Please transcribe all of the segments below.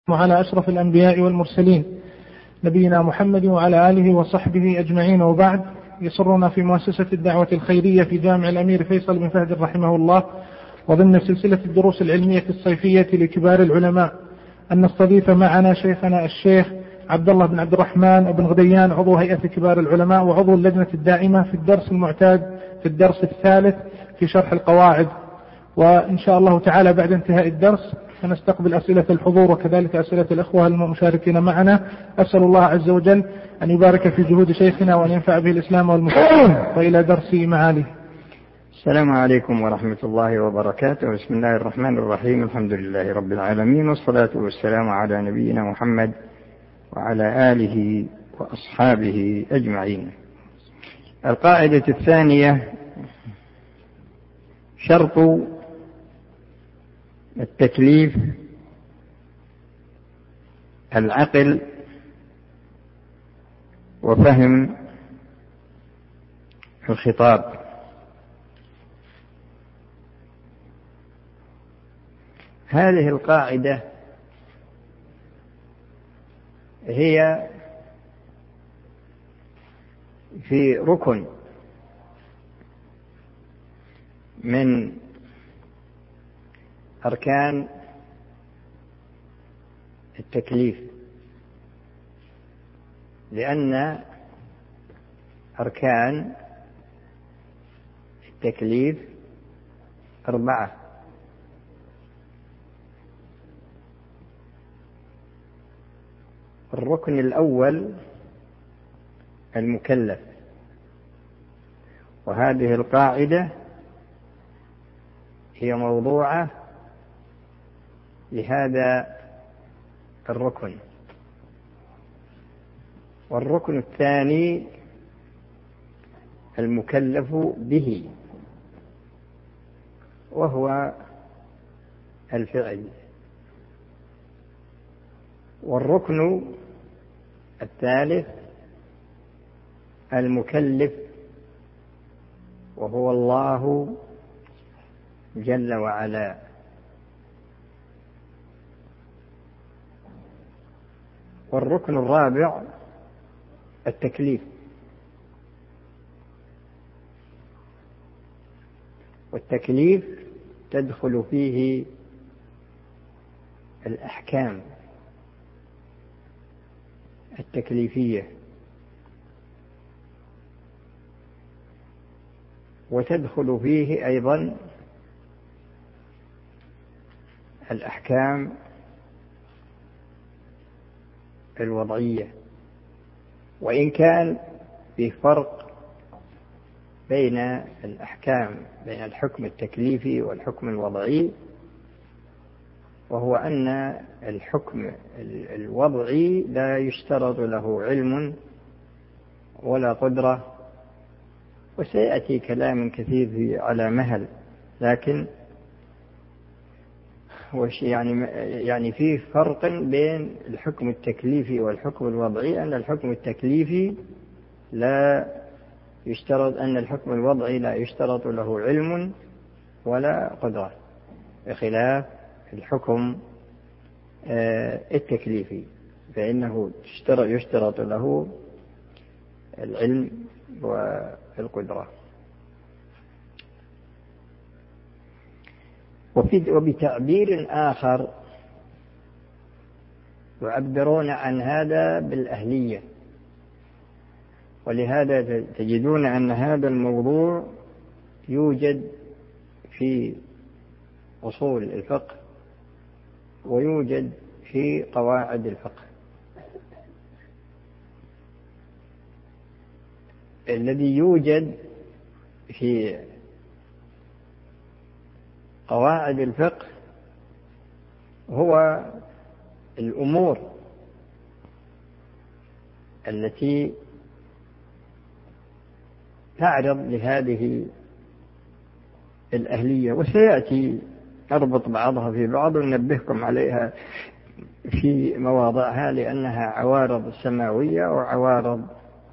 وعلى أشرف الأنبياء والمرسلين نبينا محمد وعلى آله وصحبه أجمعين، وبعد. يسرنا في مؤسسة الدعوة الخيرية في جامع الأمير فيصل بن فهد رحمه الله وضمن سلسلة الدروس العلمية الصيفية لكبار العلماء أن نستضيف معنا شيخنا الشيخ عبد الله بن عبد الرحمن بن غديان، عضو هيئة كبار العلماء وعضو اللجنة الدائمة، في الدرس المعتاد في الدرس الثالث في شرح القواعد. وإن شاء الله تعالى بعد انتهاء الدرس سنستقبل أسئلة الحضور وكذلك أسئلة الأخوة المشاركين معنا. أسأل الله عز وجل أن يبارك في جهود شيخنا وأن ينفع به الإسلام والمسلمين. وإلى درس معالي. السلام عليكم ورحمة الله وبركاته. بسم الله الرحمن الرحيم. الحمد لله رب العالمين، والصلاة والسلام على نبينا محمد وعلى آله وأصحابه أجمعين. القاعدة الثانية: شرط التكليف العقل وفهم الخطاب. هذه القاعدة هي في ركن من أركان التكليف، لأن أركان التكليف 4: الركن الأول المكلف، وهذه القاعدة هي موضوعة لهذا الركن. والركن الثاني المكلف به، وهو الفعل. والركن الثالث المكلف، وهو الله جل وعلا. والركن الرابع التكليف، والتكليف تدخل فيه الأحكام التكليفية، وتدخل فيه أيضا الأحكام الوضعية، وإن كان في فرق بين الأحكام، بين الحكم التكليفي والحكم الوضعي، وهو أن الحكم الوضعي لا يشترط له علم ولا قدرة، وسيأتي كلام كثير على مهل، لكن يعني فيه فرق بين الحكم التكليفي والحكم الوضعي، أن الحكم التكليفي لا يشترط، أن الحكم الوضعي لا يشترط له علم ولا قدرة، بخلاف الحكم التكليفي فإنه يشترط له العلم والقدرة. وبتعبير آخر يعبرون عن هذا بالأهلية، ولهذا تجدون أن هذا الموضوع يوجد في أصول الفقه ويوجد في قواعد الفقه. الذي يوجد في قواعد الفقه هو الأمور التي تعرض لهذه الأهلية، وسيأتي أربط بعضها في بعض وننبهكم عليها في مواضعها، لأنها عوارض سماوية وعوارض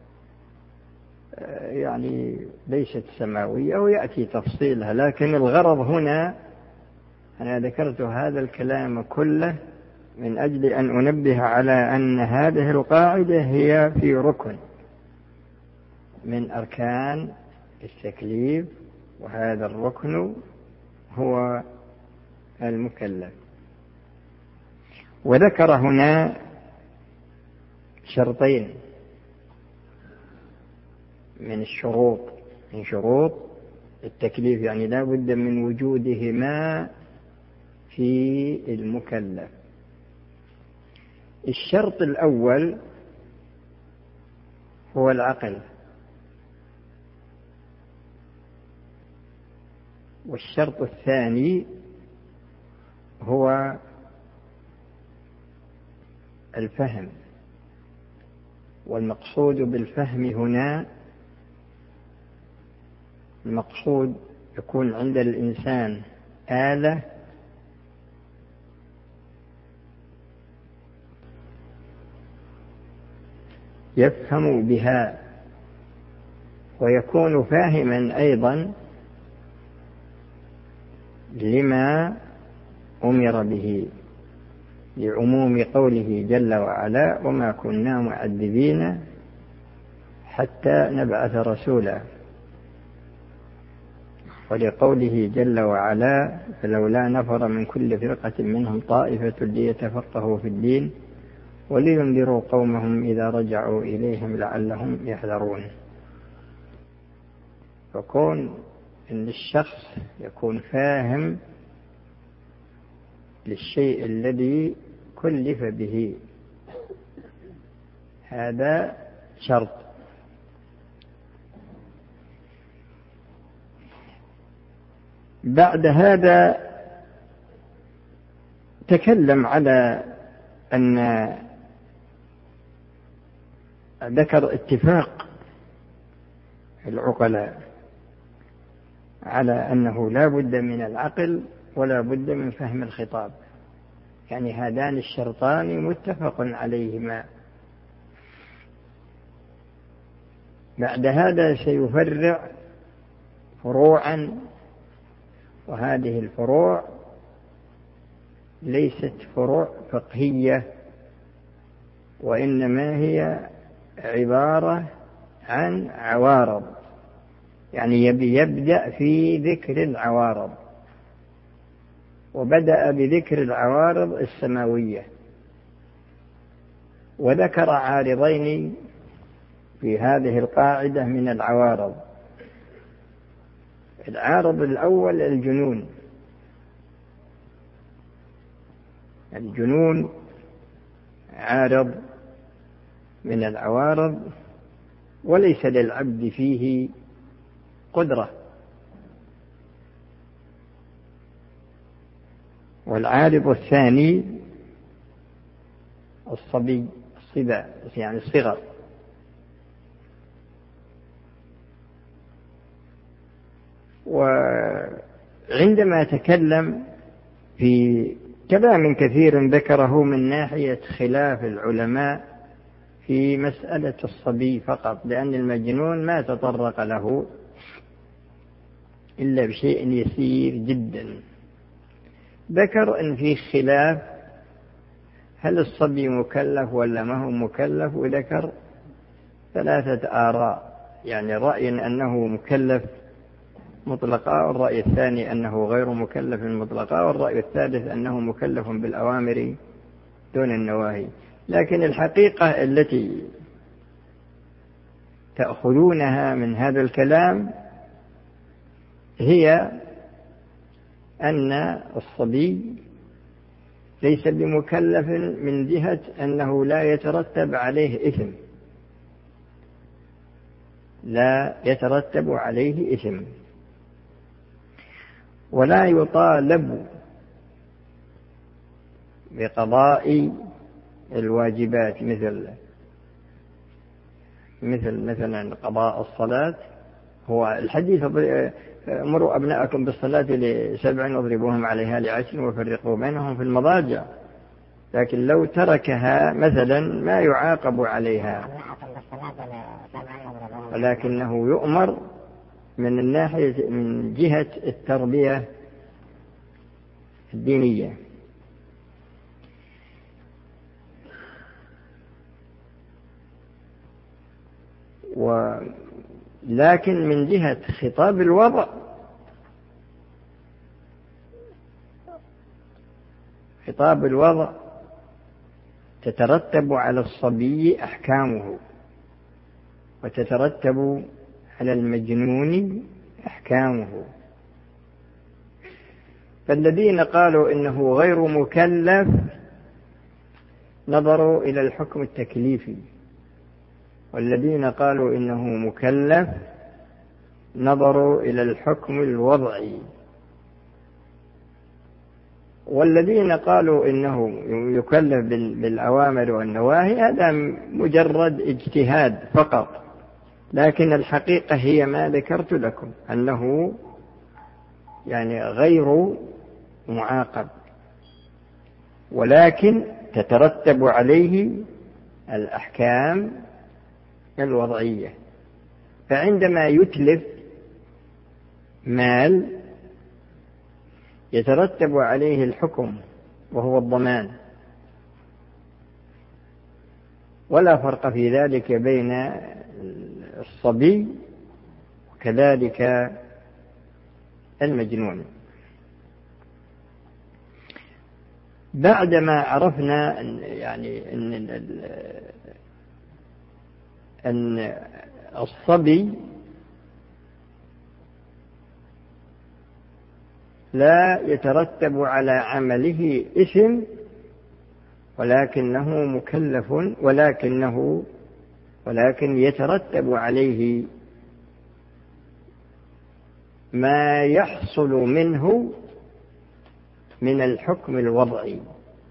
يعني ليست سماوية، ويأتي تفصيلها. لكن الغرض هنا، أنا ذكرت هذا الكلام كله من أجل أن أنبه على أن هذه القاعدة هي في ركن من أركان التكليف، وهذا الركن هو المكلف. وذكر هنا شرطين من شروط التكليف، يعني لا بد من وجودهما في المكلف. الشرط الأول هو العقل، والشرط الثاني هو الفهم. والمقصود بالفهم هنا المقصود يكون عند الإنسان آلة يفهم بها، ويكون فاهما أيضا لما أمر به، لعموم قوله جل وعلا: وما كنا معذبين حتى نبعث رسولا، ولقوله جل وعلا: فلولا نفر من كل فرقة منهم طائفة ليتفقهوا في الدين ولينذروا قومهم إذا رجعوا إليهم لعلهم يحذرون. فكون أن الشخص يكون فاهم للشيء الذي كلف به، هذا شرط. بعد هذا تكلم على أن ذكر اتفاق العقلاء على أنه لا بد من العقل ولا بد من فهم الخطاب، يعني هذان الشرطان متفق عليهما. بعد هذا سيفرع فروعا، وهذه الفروع ليست فروع فقهية، وإنما هي عبارة عن عوارض، يعني يبدأ في ذكر العوارض، وبدأ بذكر العوارض السماوية، وذكر عارضين في هذه القاعدة من العوارض. العارض الأول الجنون عارض من العوارض، وليس للعبد فيه قدرة. والعارض الثاني الصبا، يعني الصغر. وعندما تكلم في كلام كثير ذكره من ناحية خلاف العلماء في مسألة الصبي فقط، لأن المجنون ما تطرق له إلا بشيء يسير جدا. ذكر أن في خلاف هل الصبي مكلف ولا ما هو مكلف، وذكر 3 آراء، يعني رأي أنه مكلف مطلقا، والرأي الثاني أنه غير مكلف مطلقا، والرأي الثالث أنه مكلف بالأوامر دون النواهي. لكن الحقيقة التي تأخذونها من هذا الكلام هي أن الصبي ليس بمكلف من جهة أنه لا يترتب عليه إثم، لا يترتب عليه إثم، ولا يطالب بقضاء الواجبات مثلا قضاء الصلاة. هو الحديث: مروا أبناءكم بالصلاة ل7 واضربوهم عليها ل10 وفرقوا بينهم في المضاجع. لكن لو تركها مثلا ما يعاقب عليها، ولكنه يؤمر من جهة التربية الدينية. لكن من جهة خطاب الوضع خطاب الوضع تترتب على الصبي أحكامه، وتترتب على المجنون أحكامه. فالذين قالوا إنه غير مكلف نظروا إلى الحكم التكليفي، والذين قالوا إنه مكلف نظروا إلى الحكم الوضعي، والذين قالوا إنه يكلف بالأوامر والنواهي هذا مجرد اجتهاد فقط، لكن الحقيقة هي ما ذكرت لكم، أنه يعني غير معاقب، ولكن تترتب عليه الأحكام الوضعية. فعندما يتلف مال يترتب عليه الحكم وهو الضمان، ولا فرق في ذلك بين الصبي وكذلك المجنون. بعدما عرفنا أن الصبي لا يترتب على عمله إثم، ولكنه مكلف، ولكن يترتب عليه ما يحصل منه من الحكم الوضعي.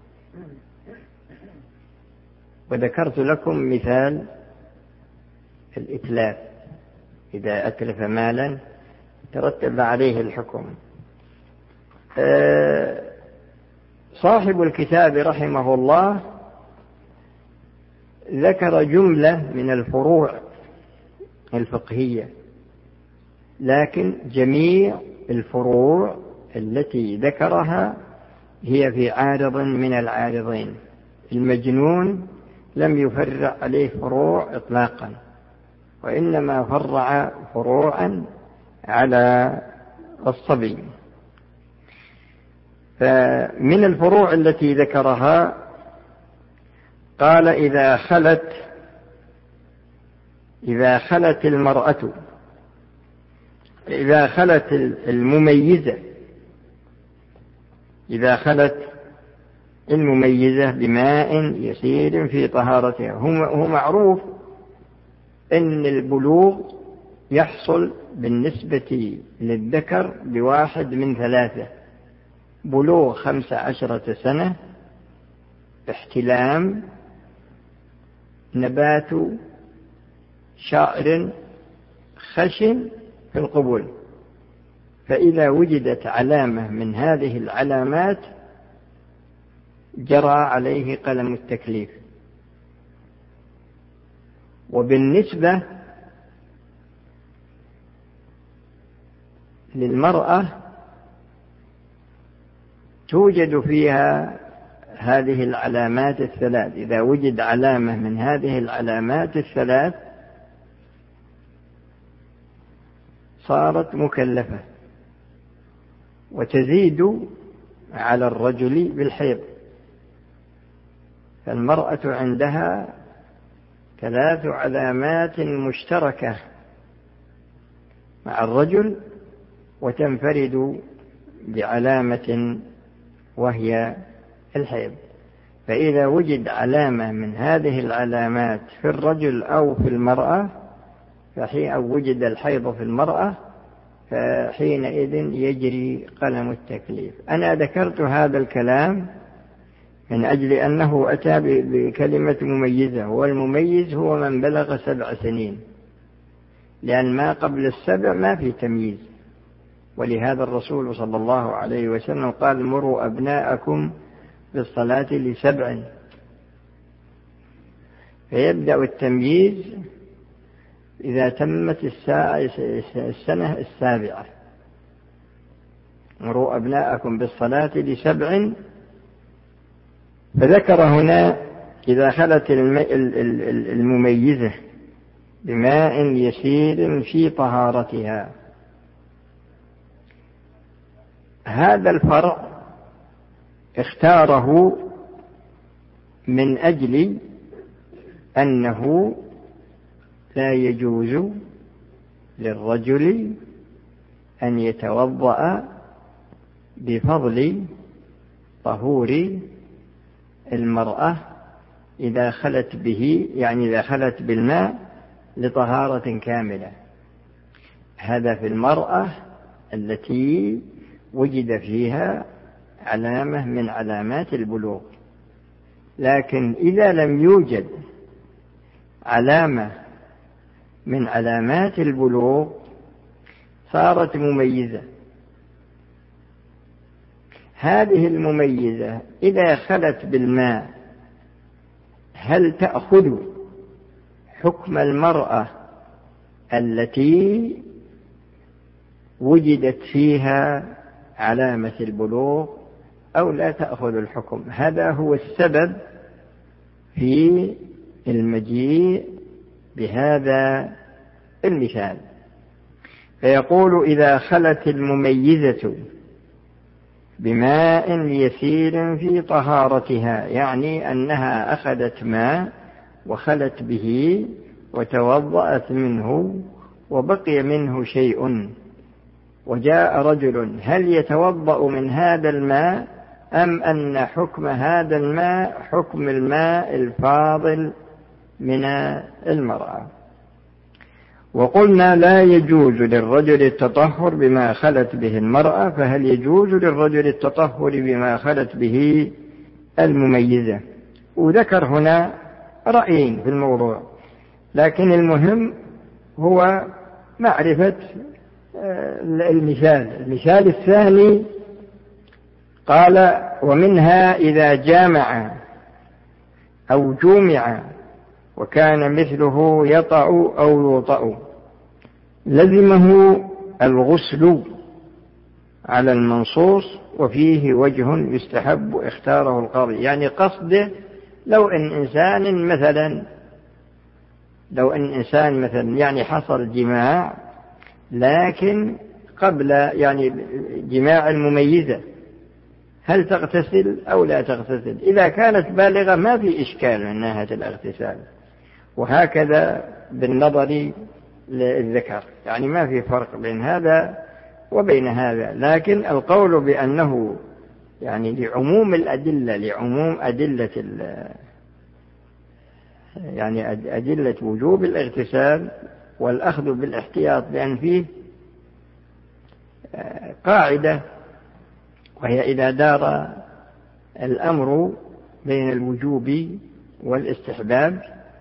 وذكرت لكم مثال الإتلاف، إذا أتلف مالا ترتب عليه الحكم. صاحب الكتاب رحمه الله ذكر جملة من الفروع الفقهية، لكن جميع الفروع التي ذكرها هي في عارض من العارضين. المجنون لم يفرع عليه فروع إطلاقا، وإنما فرع فروعا على الصبي. فمن الفروع التي ذكرها قال: إذا خلت المرأة، إذا خلت المميزة، إذا خلت المميزة بماء يسير في طهارتها. هو معروف أن البلوغ يحصل بالنسبة للذكر بواحد من ثلاثة: بلوغ 15 سنة، احتلام، نبات شعر خشن في القبول. فإذا وجدت علامة من هذه العلامات جرى عليه قلم التكليف. وبالنسبة للمرأة توجد فيها هذه العلامات الثلاث. إذا وجد علامة من هذه العلامات الثلاث صارت مكلفة، وتزيد على الرجل بالحيض. فالمرأة عندها 3 علامات مشتركة مع الرجل، وتنفرد بعلامة وهي الحيض. فإذا وجد علامة من هذه العلامات في الرجل أو في المرأة، أو وجد الحيض في المرأة، فحينئذ يجري قلم التكليف. أنا ذكرت هذا الكلام من أجل أنه أتى بكلمة مميزة، والمميز هو من بلغ 7 سنين، لأن ما قبل 7 ما في تمييز. ولهذا الرسول صلى الله عليه وسلم قال: مروا أبناءكم بالصلاة ل7. فيبدأ التمييز إذا تمت السنة 7. مروا أبناءكم بالصلاة ل7. فذكر هنا: إذا خلت المميزة بماء يسير في طهارتها. هذا الفرع اختاره من أجل أنه لا يجوز للرجل أن يتوضأ بفضل طهور المرأة إذا خلت به، يعني إذا خلت بالماء لطهارة كاملة. هذا في المرأة التي وجد فيها علامة من علامات البلوغ. لكن إذا لم يوجد علامة من علامات البلوغ صارت مميزة. هذه المميزة إذا خلت بالماء هل تأخذ حكم المرأة التي وجدت فيها علامة البلوغ أو لا تأخذ الحكم؟ هذا هو السبب في المجيء بهذا المثال. فيقول إذا خلت المميزة بماء يسير في طهارتها، يعني أنها أخذت ماء وخلت به وتوضأت منه وبقي منه شيء، وجاء رجل، هل يتوضأ من هذا الماء أم أن حكم هذا الماء حكم الماء الفاضل من المرأة؟ وقلنا لا يجوز للرجل التطهر بما خلت به المرأة، فهل يجوز للرجل التطهر بما خلت به المميزة؟ وذكر هنا رأيين في الموضوع، لكن المهم هو معرفة المثال الثاني. قال ومنها إذا جامع أو جومع وكان مثله يطأ أو يوطأ لزمه الغسل على المنصوص، وفيه وجه يستحب اختاره القاضي. يعني قصده لو أن إنسان مثلا يعني حصل جماع لكن قبل يعني جماع المميزة، هل تغتسل أو لا تغتسل؟ إذا كانت بالغة ما في إشكال من ناحية الاغتسال، وهكذا بالنظر للذكر، يعني ما في فرق بين هذا وبين هذا. لكن القول بأنه يعني لعموم الأدلة، لعموم أدلة يعني أدلة وجوب الاغتسال والأخذ بالاحتياط، لأن فيه قاعدة، وهي إذا دار الأمر بين الوجوب والاستحباب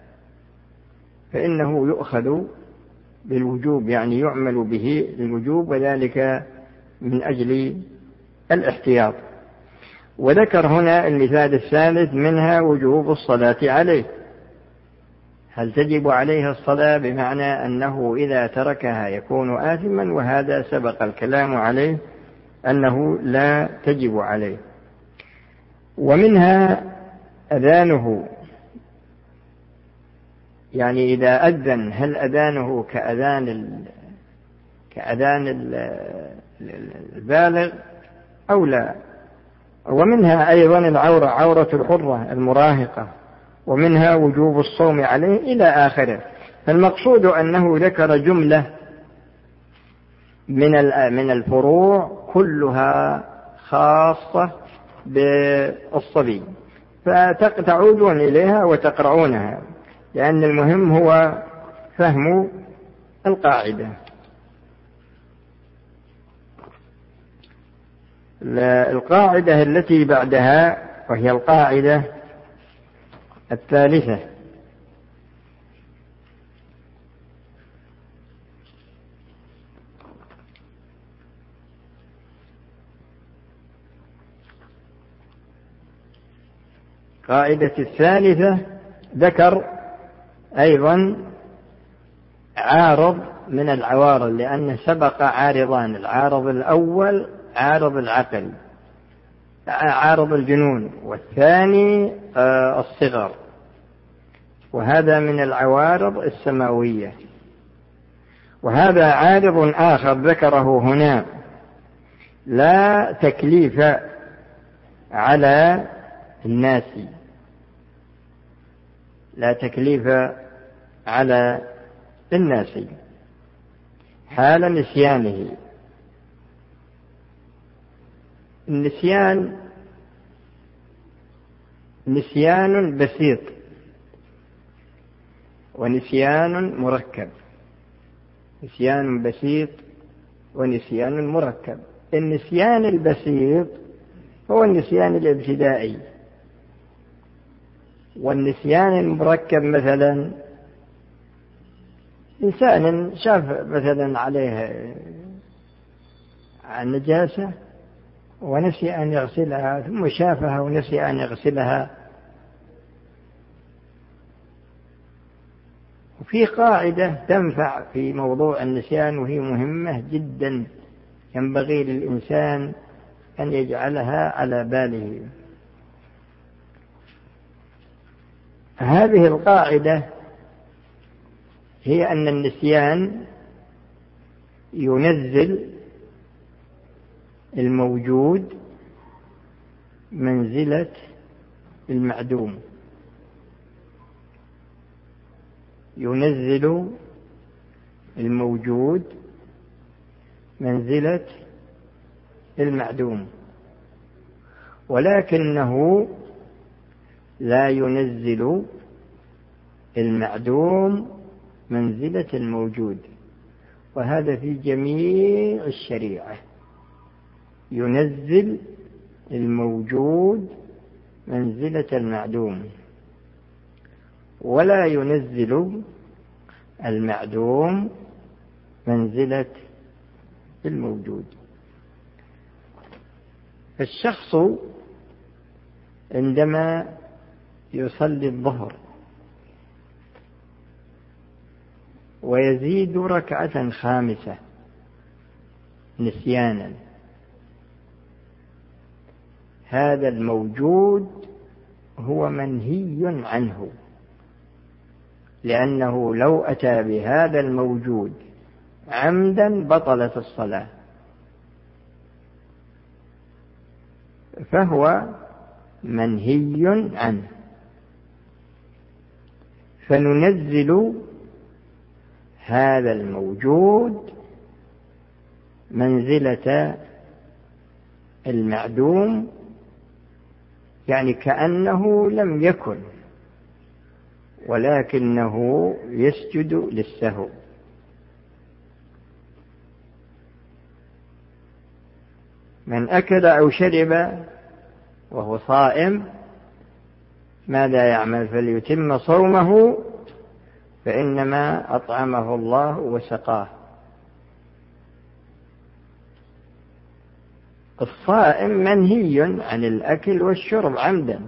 فإنه يؤخذ بالوجوب، يعني يعمل به للوجوب، وذلك من أجل الاحتياط. وذكر هنا المثال الثالث منها وجوب الصلاة عليه. هل تجب عليه الصلاة؟ بمعنى أنه إذا تركها يكون آثما، وهذا سبق الكلام عليه أنه لا تجب عليه. ومنها أذانه، يعني إذا أذن هل أذانه كأذان البالغ أو لا. ومنها أيضا العورة، عورة الحرة المراهقة، ومنها وجوب الصوم عليه إلى آخره. فالمقصود أنه ذكر جملة من الفروع كلها خاصة بالصبي، فتعودون إليها وتقرؤونها، لأن المهم هو فهم القاعدة. القاعدة التي بعدها وهي القاعدة الثالثة، قاعدة الثالثة ذكر أيضا عارض من العوارض، لأن سبق عارضان، العارض الأول عارض العقل، عارض الجنون، والثاني الصغر. وهذا من العوارض السماوية. وهذا عارض آخر ذكره هنا: لا تكليف على الناس، لا تكليف على الناس حال نسيانه. النسيان نسيان بسيط ونسيان مركب، نسيان بسيط ونسيان مركب. النسيان البسيط هو النسيان الابتدائي، والنسيان المركب مثلا إنسان شاف مثلا عليه نجاسة ونسي أن يغسلها، ثم شافها ونسي أن يغسلها. وفي قاعدة تنفع في موضوع النسيان وهي مهمة جدا، ينبغي للإنسان أن يجعلها على باله. هذه القاعدة هي أن النسيان ينزل الموجود منزلة المعدوم، ينزل الموجود منزلة المعدوم، ولكنه لا ينزل المعدوم منزلة الموجود. وهذا في جميع الشريعة، ينزل الموجود منزلة المعدوم، ولا ينزل المعدوم منزلة الموجود. الشخص عندما يصلي الظهر ويزيد ركعة خامسة نسيانا، هذا الموجود هو منهي عنه، لأنه لو أتى بهذا الموجود عمدا بطلت الصلاة، فهو منهي عنه. فننزل هذا الموجود منزلة المعدوم، يعني كأنه لم يكن، ولكنه يسجد للسهو. من أكل أو شرب وهو صائم ماذا يعمل؟ فليتم صومه فإنما أطعمه الله وسقاه. الصائم منهي عن الأكل والشرب عمدا،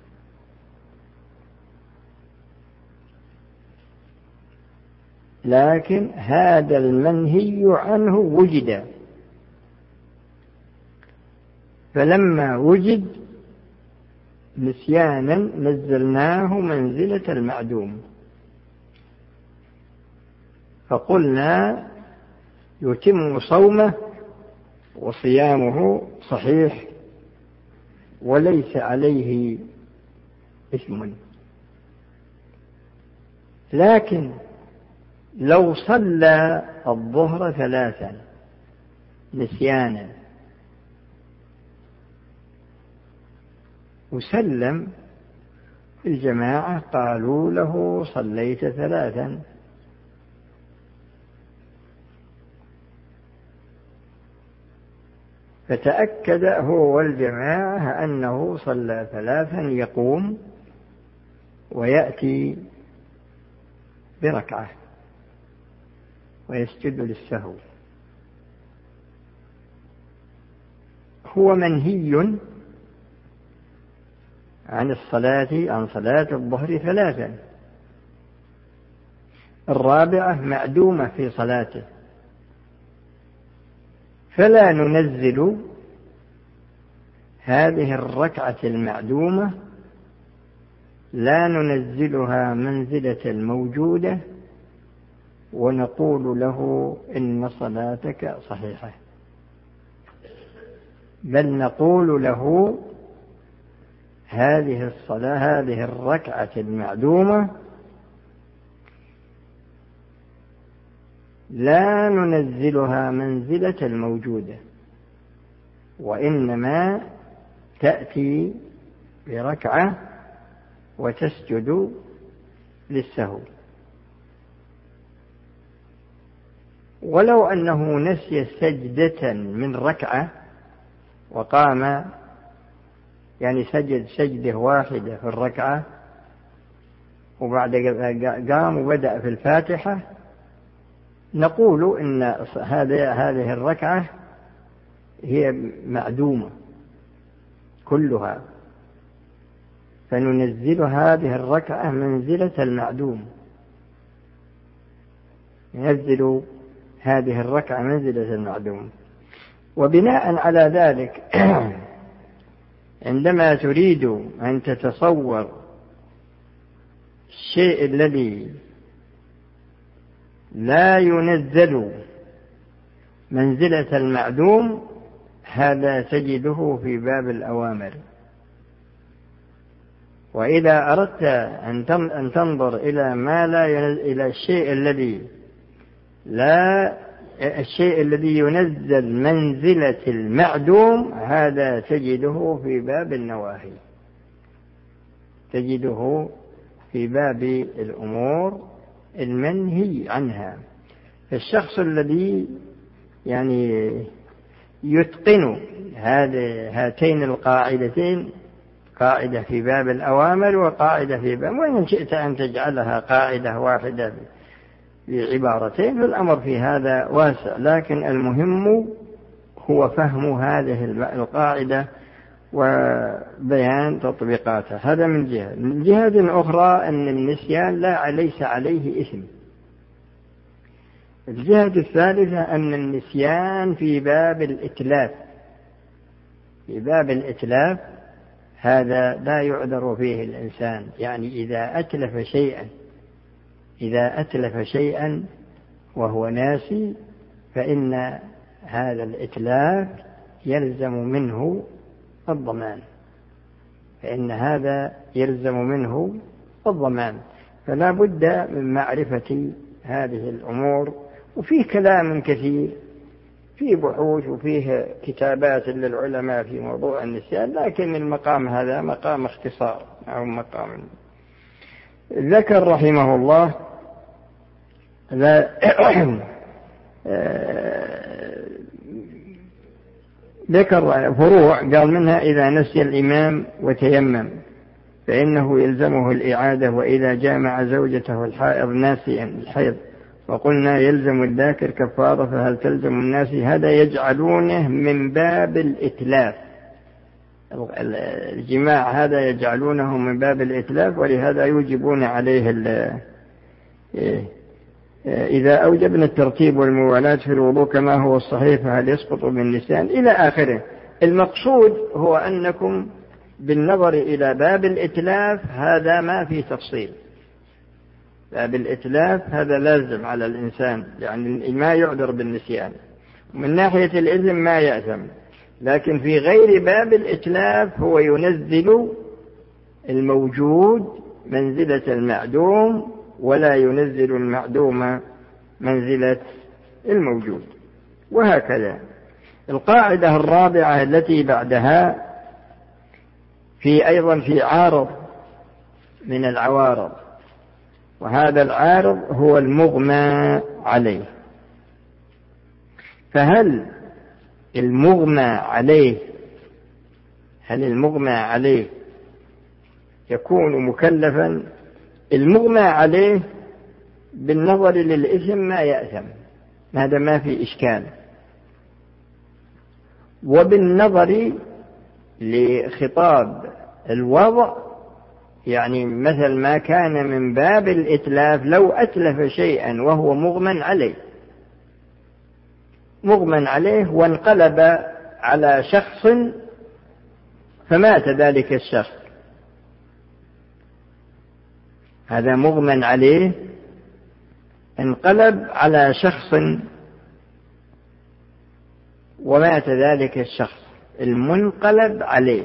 لكن هذا المنهي عنه وجد، فلما وجد نسيانا نزلناه منزلة المعدوم، فقلنا يتم صومه وصيامه صحيح وليس عليه إثم. لكن لو صلى الظهر 3 نسيانا وسلم، الجماعة قالوا له صليت 3، فتأكد هو والجماعة أنه صلى 3، يقوم ويأتي بركعة ويسجد للسهو. هو منهي عن صلاة الظهر 3، الرابعة معدومة في صلاته، فلا ننزل هذه الركعة المعدومة لا ننزلها منزلة الموجودة ونقول له إن صلاتك صحيحة، بل نقول له هذه الصلاة، هذه الركعة المعدومة لا ننزلها منزلة الموجودة، وإنما تأتي بركعة وتسجد للسهو. ولو أنه نسي سجدة من ركعة وقام، يعني سجد سجدة واحدة في الركعة وبعد قام وبدأ في الفاتحة، نقول إن هذه الركعة هي معدومة كلها، فننزل هذه الركعة منزلة المعدوم، ننزل هذه الركعة منزلة المعدوم. وبناء على ذلك عندما تريد أن تتصور الشيء الذي لا ينزل منزلة المعدوم، هذا تجده في باب الأوامر. وإذا أردت أن تنظر إلى ما لا إلى الشيء الذي ينزل منزلة المعدوم، هذا تجده في باب النواهي، تجده في باب الأمور المنهي عنها. فالشخص الذي يعني يتقن هاتين القاعدتين، قاعدة في باب الأوامر وقاعدة في باب، وإن شئت أن تجعلها قاعدة واحدة بعبارتين، فالأمر في هذا واسع، لكن المهم هو فهم هذه القاعدة وبيان تطبيقاتها. هذا من جهة. من جهة أخرى أن النسيان ليس عليه إثم. الجهة الثالثة أن النسيان في باب الإتلاف، في باب الإتلاف هذا لا يعذر فيه الإنسان، يعني إذا أتلف شيئا وهو ناسي، فإن هذا الإتلاف يلزم منه الضمان، فلا بد من معرفة هذه الأمور. وفيه كلام كثير، فيه بحوث وفيه كتابات للعلماء في موضوع النسيان، لكن المقام هذا مقام اختصار أو مقام. ذكر رحمه الله ذكر فروع، قال منها إذا نسي الإمام وتيمم فإنه يلزمه الإعادة، وإذا جامع زوجته الحائض ناسيا الحيض وقلنا يلزم الذاكر كفارة، فهل تلزم الناس؟ هذا يجعلونه من باب الإتلاف، الجماع هذا يجعلونه من باب الإتلاف، ولهذا يوجبون عليه إذا أوجبنا الترتيب والموالاة في الوضوء كما هو الصحيح فهل يسقط بالنسيان إلى آخره. المقصود هو أنكم بالنظر إلى باب الإتلاف هذا ما في تفصيل، باب الإتلاف هذا لازم على الإنسان، يعني ما يعذر بالنسيان، من ناحية الإثم ما يأثم. لكن في غير باب الإتلاف هو ينزل الموجود منزلة المعدوم، ولا ينزل المعدوم منزلة الموجود، وهكذا. القاعدة الرابعة التي بعدها أيضا في عارض من العوارض، وهذا العارض هو المغمى عليه. فهل المغمى عليه يكون مكلفا؟ المغمى عليه بالنظر للإثم ما يأثم، هذا ما في إشكال. وبالنظر لخطاب الوضع، يعني مثل ما كان من باب الإتلاف، لو أتلف شيئا وهو مغمى عليه وانقلب على شخص فمات ذلك الشخص، هذا مغمى عليه انقلب على شخص ومات ذلك الشخص المنقلب عليه،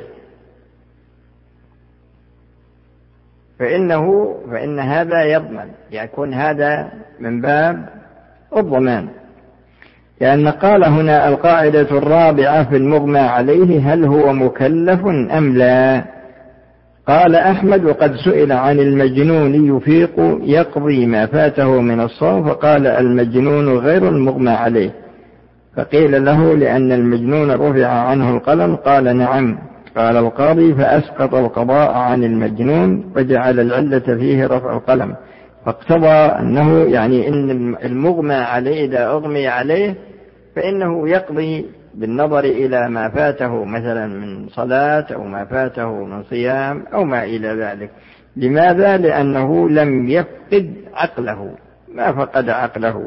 فإن هذا يضمن، يكون هذا من باب الضمان. لأن قال هنا القاعدة الرابعة في المغمى عليه هل هو مكلف أم لا؟ قال أحمد وقد سئل عن المجنون يفيق يقضي ما فاته من الصوم، فقال المجنون غير المغمى عليه، فقيل له لأن المجنون رفع عنه القلم، قال نعم. قال القاضي فأسقط القضاء عن المجنون وجعل العلة فيه رفع القلم، فاقتضى أنه يعني إن المغمى عليه إذا أغمي عليه فإنه يقضي بالنظر إلى ما فاته مثلا من صلاة أو ما فاته من صيام أو ما إلى ذلك. لماذا؟ لأنه لم يفقد عقله، ما فقد عقله.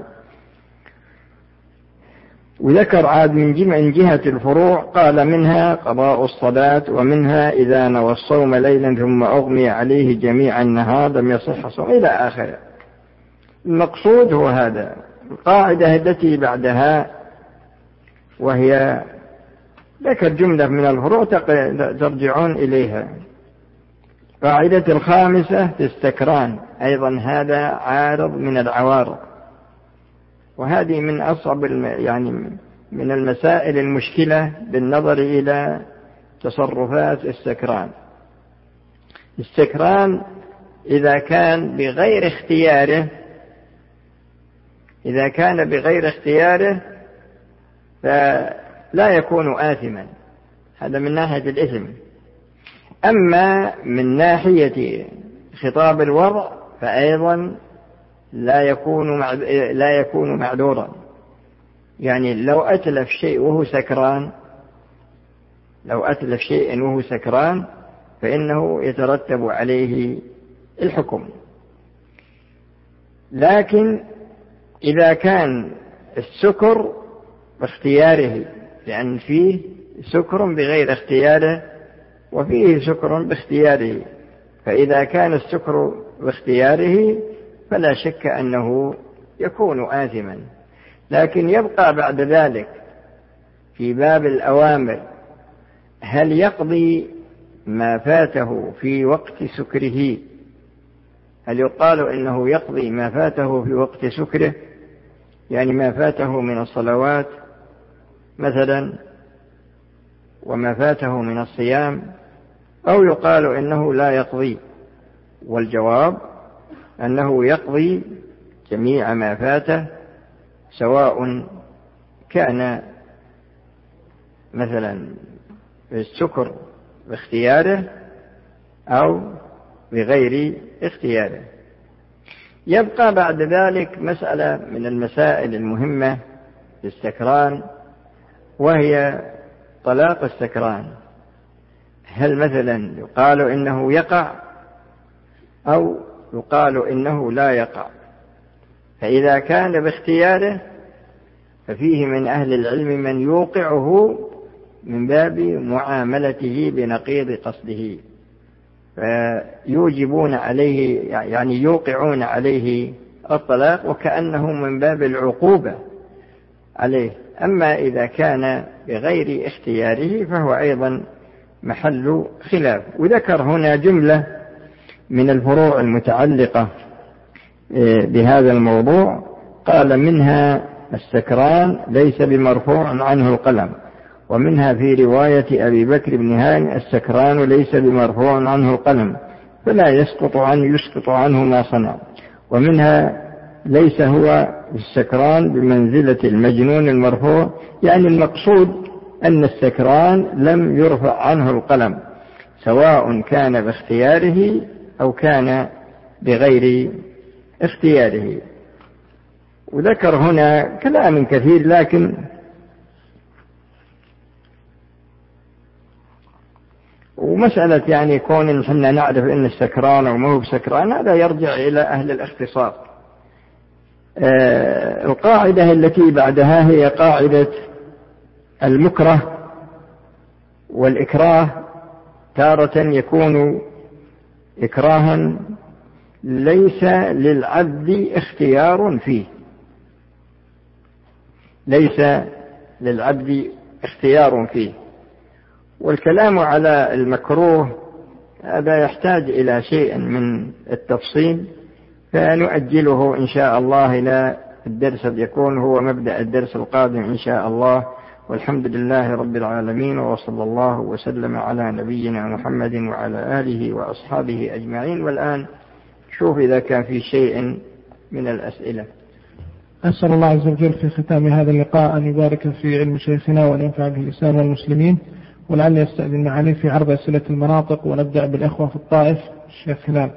وذكر عاد من جهة الفروع قال منها قضاء الصلاة، ومنها إذا نوى الصوم ليلا ثم أغمي عليه جميع النهار لم يصح صوم إلى آخره. المقصود هو هذا. القاعدة التي بعدها وهي ذكر جملة من الفروع ترجعون إليها. قاعدة الخامسة في السكران أيضا هذا عارض من العوارض، وهذه من أصعب يعني من المسائل المشكلة بالنظر إلى تصرفات السكران. السكران إذا كان بغير اختياره فلا يكون آثما، هذا من ناحية الإثم. أما من ناحية خطاب الوضع فأيضا لا يكون معذورا. يعني لو أتلف شيء وهو سكران فإنه يترتب عليه الحكم. لكن إذا كان السكر باختياره، لأن فيه سكر بغير اختياره وفيه سكر باختياره، فإذا كان السكر باختياره فلا شك أنه يكون آثما. لكن يبقى بعد ذلك في باب الأوامر هل يقضي ما فاته في وقت سكره؟ هل يقال إنه يقضي ما فاته في وقت سكره، يعني ما فاته من الصلوات مثلا وما فاته من الصيام، أو يقال إنه لا يقضي؟ والجواب أنه يقضي جميع ما فاته، سواء كان مثلا السكر باختياره أو بغير اختياره. يبقى بعد ذلك مسألة من المسائل المهمة في السكران، وهي طلاق السكران. هل مثلا يقال إنه يقع أو يقال إنه لا يقع؟ فإذا كان باختياره ففيه من أهل العلم من يوقعه من باب معاملته بنقيض قصده، فيوجبون عليه يعني يوقعون عليه الطلاق وكأنه من باب العقوبة عليه. أما إذا كان بغير اختياره فهو أيضا محل خلاف. وذكر هنا جملة من الفروع المتعلقة بهذا الموضوع، قال منها السكران ليس بمرفوع عنه القلم، ومنها في رواية أبي بكر بن هاني السكران ليس بمرفوع عنه القلم فلا يسقط عنه ما صنع، ومنها ليس هو السكران بمنزلة المجنون المرفوع، يعني المقصود أن السكران لم يرفع عنه القلم سواء كان باختياره أو كان بغير اختياره. وذكر هنا كلام كثير، لكن ومسألة يعني كون نحن نعرف أن السكران أو ما هو بسكران هذا يرجع إلى أهل الاختصاص. القاعدة التي بعدها هي قاعدة المكره والإكراه. تارة يكون إكراها ليس للعبد اختيار فيه، ليس للعبد اختيار فيه. والكلام على المكروه هذا يحتاج إلى شيء من التفصيل، فنؤجله إن شاء الله إلى الدرس يكون هو مبدأ الدرس القادم إن شاء الله. والحمد لله رب العالمين، وصلى الله وسلم على نبينا محمد وعلى آله وأصحابه أجمعين. والآن شوف إذا كان في شيء من الأسئلة. أسأل الله عز وجل في ختام هذا اللقاء أن يبارك في علم شيخنا وأن ينفع به الإسلام والمسلمين، ولعل يستأذن معالي في عرض أسئلة المناطق، ونبدأ بالأخوة في الطائف. الشيخ هلال.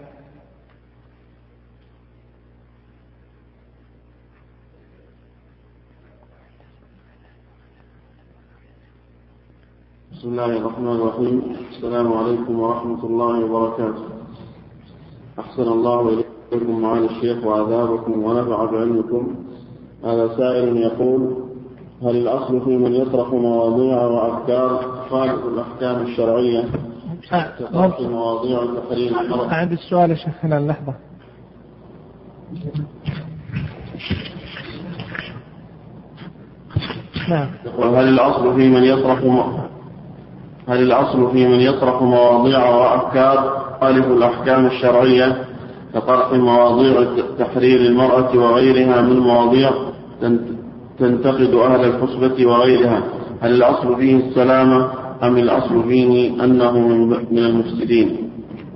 بسم الله الرحمن الرحيم. السلام عليكم ورحمة الله وبركاته. أحسن الله إليكم معالي الشيخ وعذابكم ونفع بعلمكم. هذا سائل يقول: هل الأصل في من يطرح مواضيع وأفكار تخالف الأحكام الشرعية كطرح مواضيع تحريم المرأة؟ أعد السؤال يا شيخ هلال لحظة. نعم. هل الأصل في من يطرح مواضيع وأفكار تخالف الأحكام الشرعية كطرح مواضيع تحرير المرأة وغيرها من مواضيع تنتقد أهل الحسبة وغيرها، هل الأصل فيه السلامة أم الأصل فيه أنه من المفسدين؟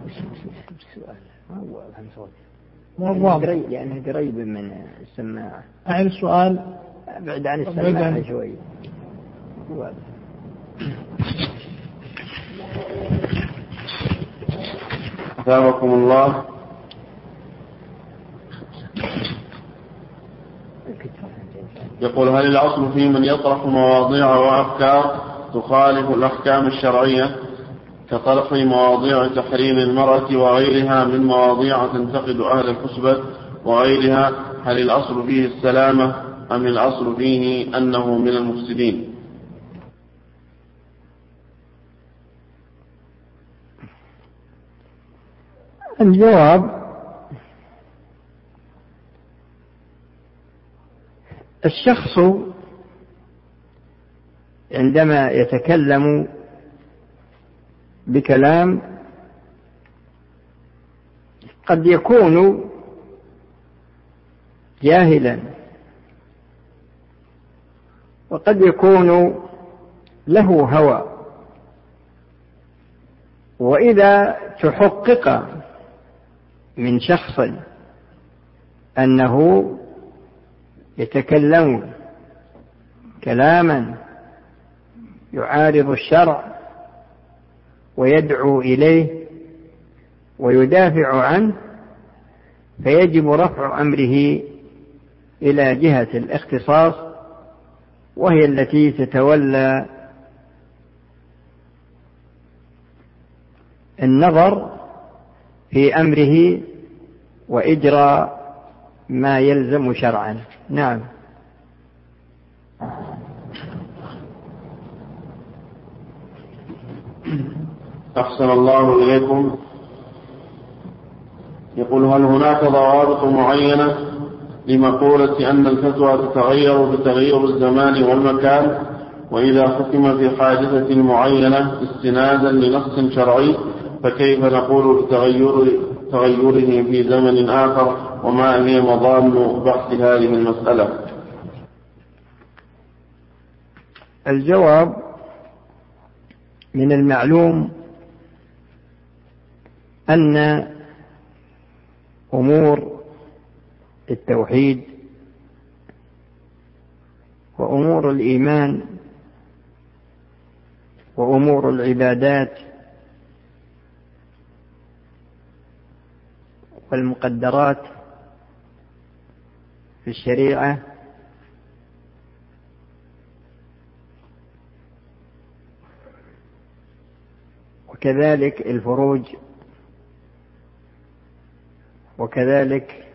لأنه قريب من السماعة. أعيد السؤال. أبعد عن السماعة شوي. أثابكم الله. يقول: هل الأصل في من يطرح مواضيع وأفكار تخالف الأحكام الشرعية كطرح مواضيع تحريم المرأة وغيرها من مواضيع تنتقد أهل الحسبة وغيرها، هل الأصل فيه السلامة أم الأصل فيه أنه من المفسدين؟ الجواب: الشخص عندما يتكلم بكلام قد يكون جاهلا، وقد يكون له هوى، وإذا تحقق من شخص أنه يتكلم كلاما يعارض الشرع ويدعو إليه ويدافع عنه، فيجب رفع أمره إلى جهة الاختصاص، وهي التي تتولى النظر في أمره وإجراء ما يلزم شرعا. نعم. أحسن الله إليكم. يقول: هل هناك ضوابط معينة لمقولة أن الفتوى تتغير بتغير الزمان والمكان، وإذا حكم في حادثة معينة استنادا لنص شرعي فكيف نقول بتغيره في زمن آخر، وما هي مضان بحث هذه المسألة؟ الجواب: من المعلوم أن أمور التوحيد وأمور الإيمان وأمور العبادات والمقدرات في الشريعة وكذلك الفروج وكذلك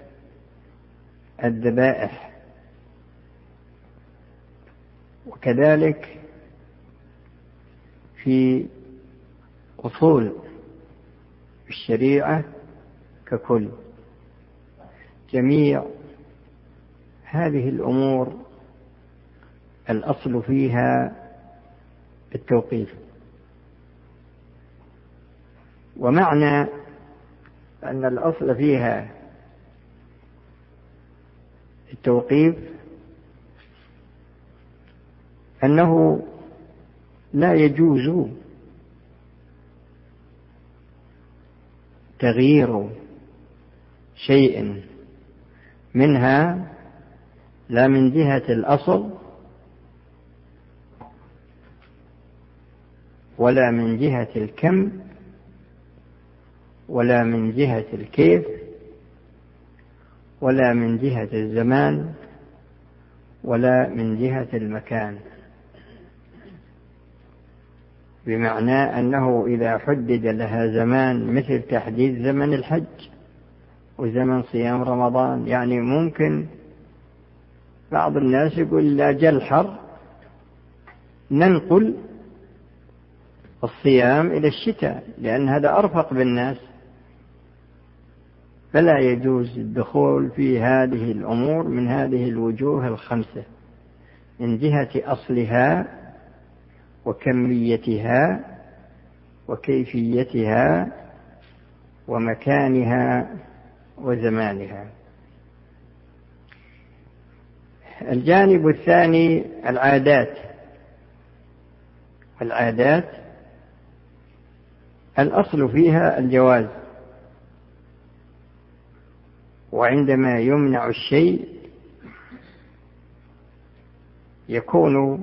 الذبائح وكذلك في أصول الشريعة ككل جميع هذه الأمور الأصل فيها التوقيف. ومعنى أن الأصل فيها التوقيف أنه لا يجوز تغيير شيء منها، لا من جهة الأصل ولا من جهة الكم ولا من جهة الكيف ولا من جهة الزمان ولا من جهة المكان. بمعنى أنه إذا حدد لها زمان مثل تحديد زمن الحج وزمن صيام رمضان، يعني ممكن بعض الناس يقول لا جل حر ننقل الصيام إلى الشتاء لأن هذا أرفق بالناس، فلا يجوز الدخول في هذه الأمور من هذه الوجوه الخمسة، من جهة أصلها وكميتها وكيفيتها ومكانها وزمانها. الجانب الثاني العادات. العادات الأصل فيها الجواز، وعندما يمنع الشيء يكون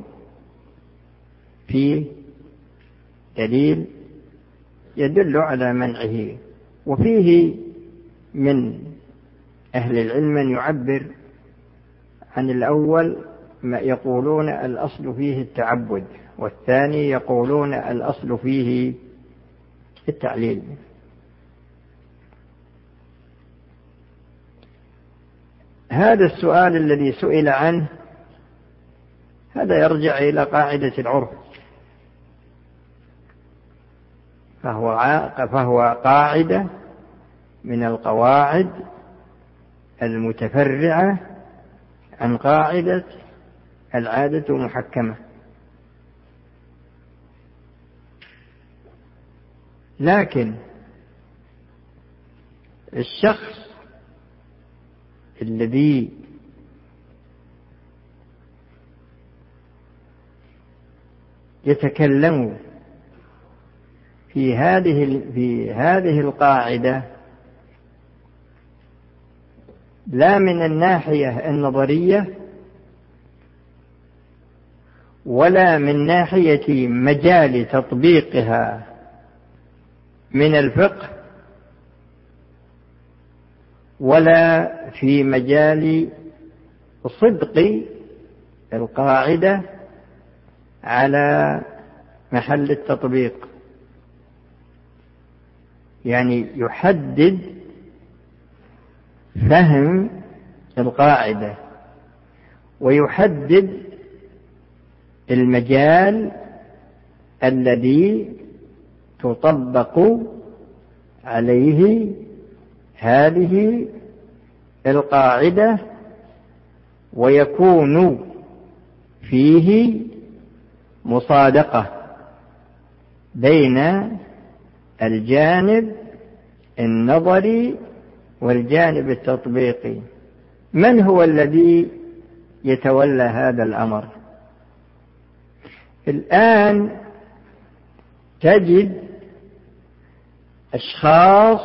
فيه دليل يدل على منعه. وفيه من أهل العلم من يعبر عن الأول ما يقولون الأصل فيه التعبد، والثاني يقولون الأصل فيه التعليل. هذا السؤال الذي سئل عنه هذا يرجع إلى قاعدة العرف، فهو قاعدة من القواعد المتفرعة عن قاعدة العادة محكمة. لكن الشخص الذي يتكلم في هذه القاعدة لا من الناحية النظرية ولا من ناحية مجال تطبيقها من الفقه ولا في مجال صدق القاعدة على محل التطبيق، يعني يحدد فهم القاعدة ويحدد المجال الذي تطبق عليه هذه القاعدة، ويكون فيه مصادقة بين الجانب النظري والجانب التطبيقي. من هو الذي يتولى هذا الأمر؟ الآن تجد أشخاص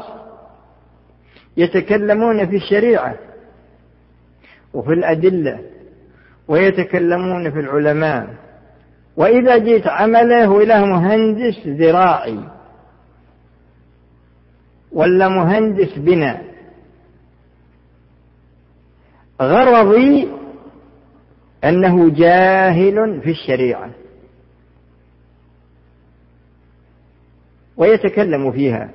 يتكلمون في الشريعة وفي الأدلة ويتكلمون في العلماء، وإذا جيت عمله له مهندس زراعي ولا مهندس بناء. غرضي أنه جاهل في الشريعة ويتكلم فيها.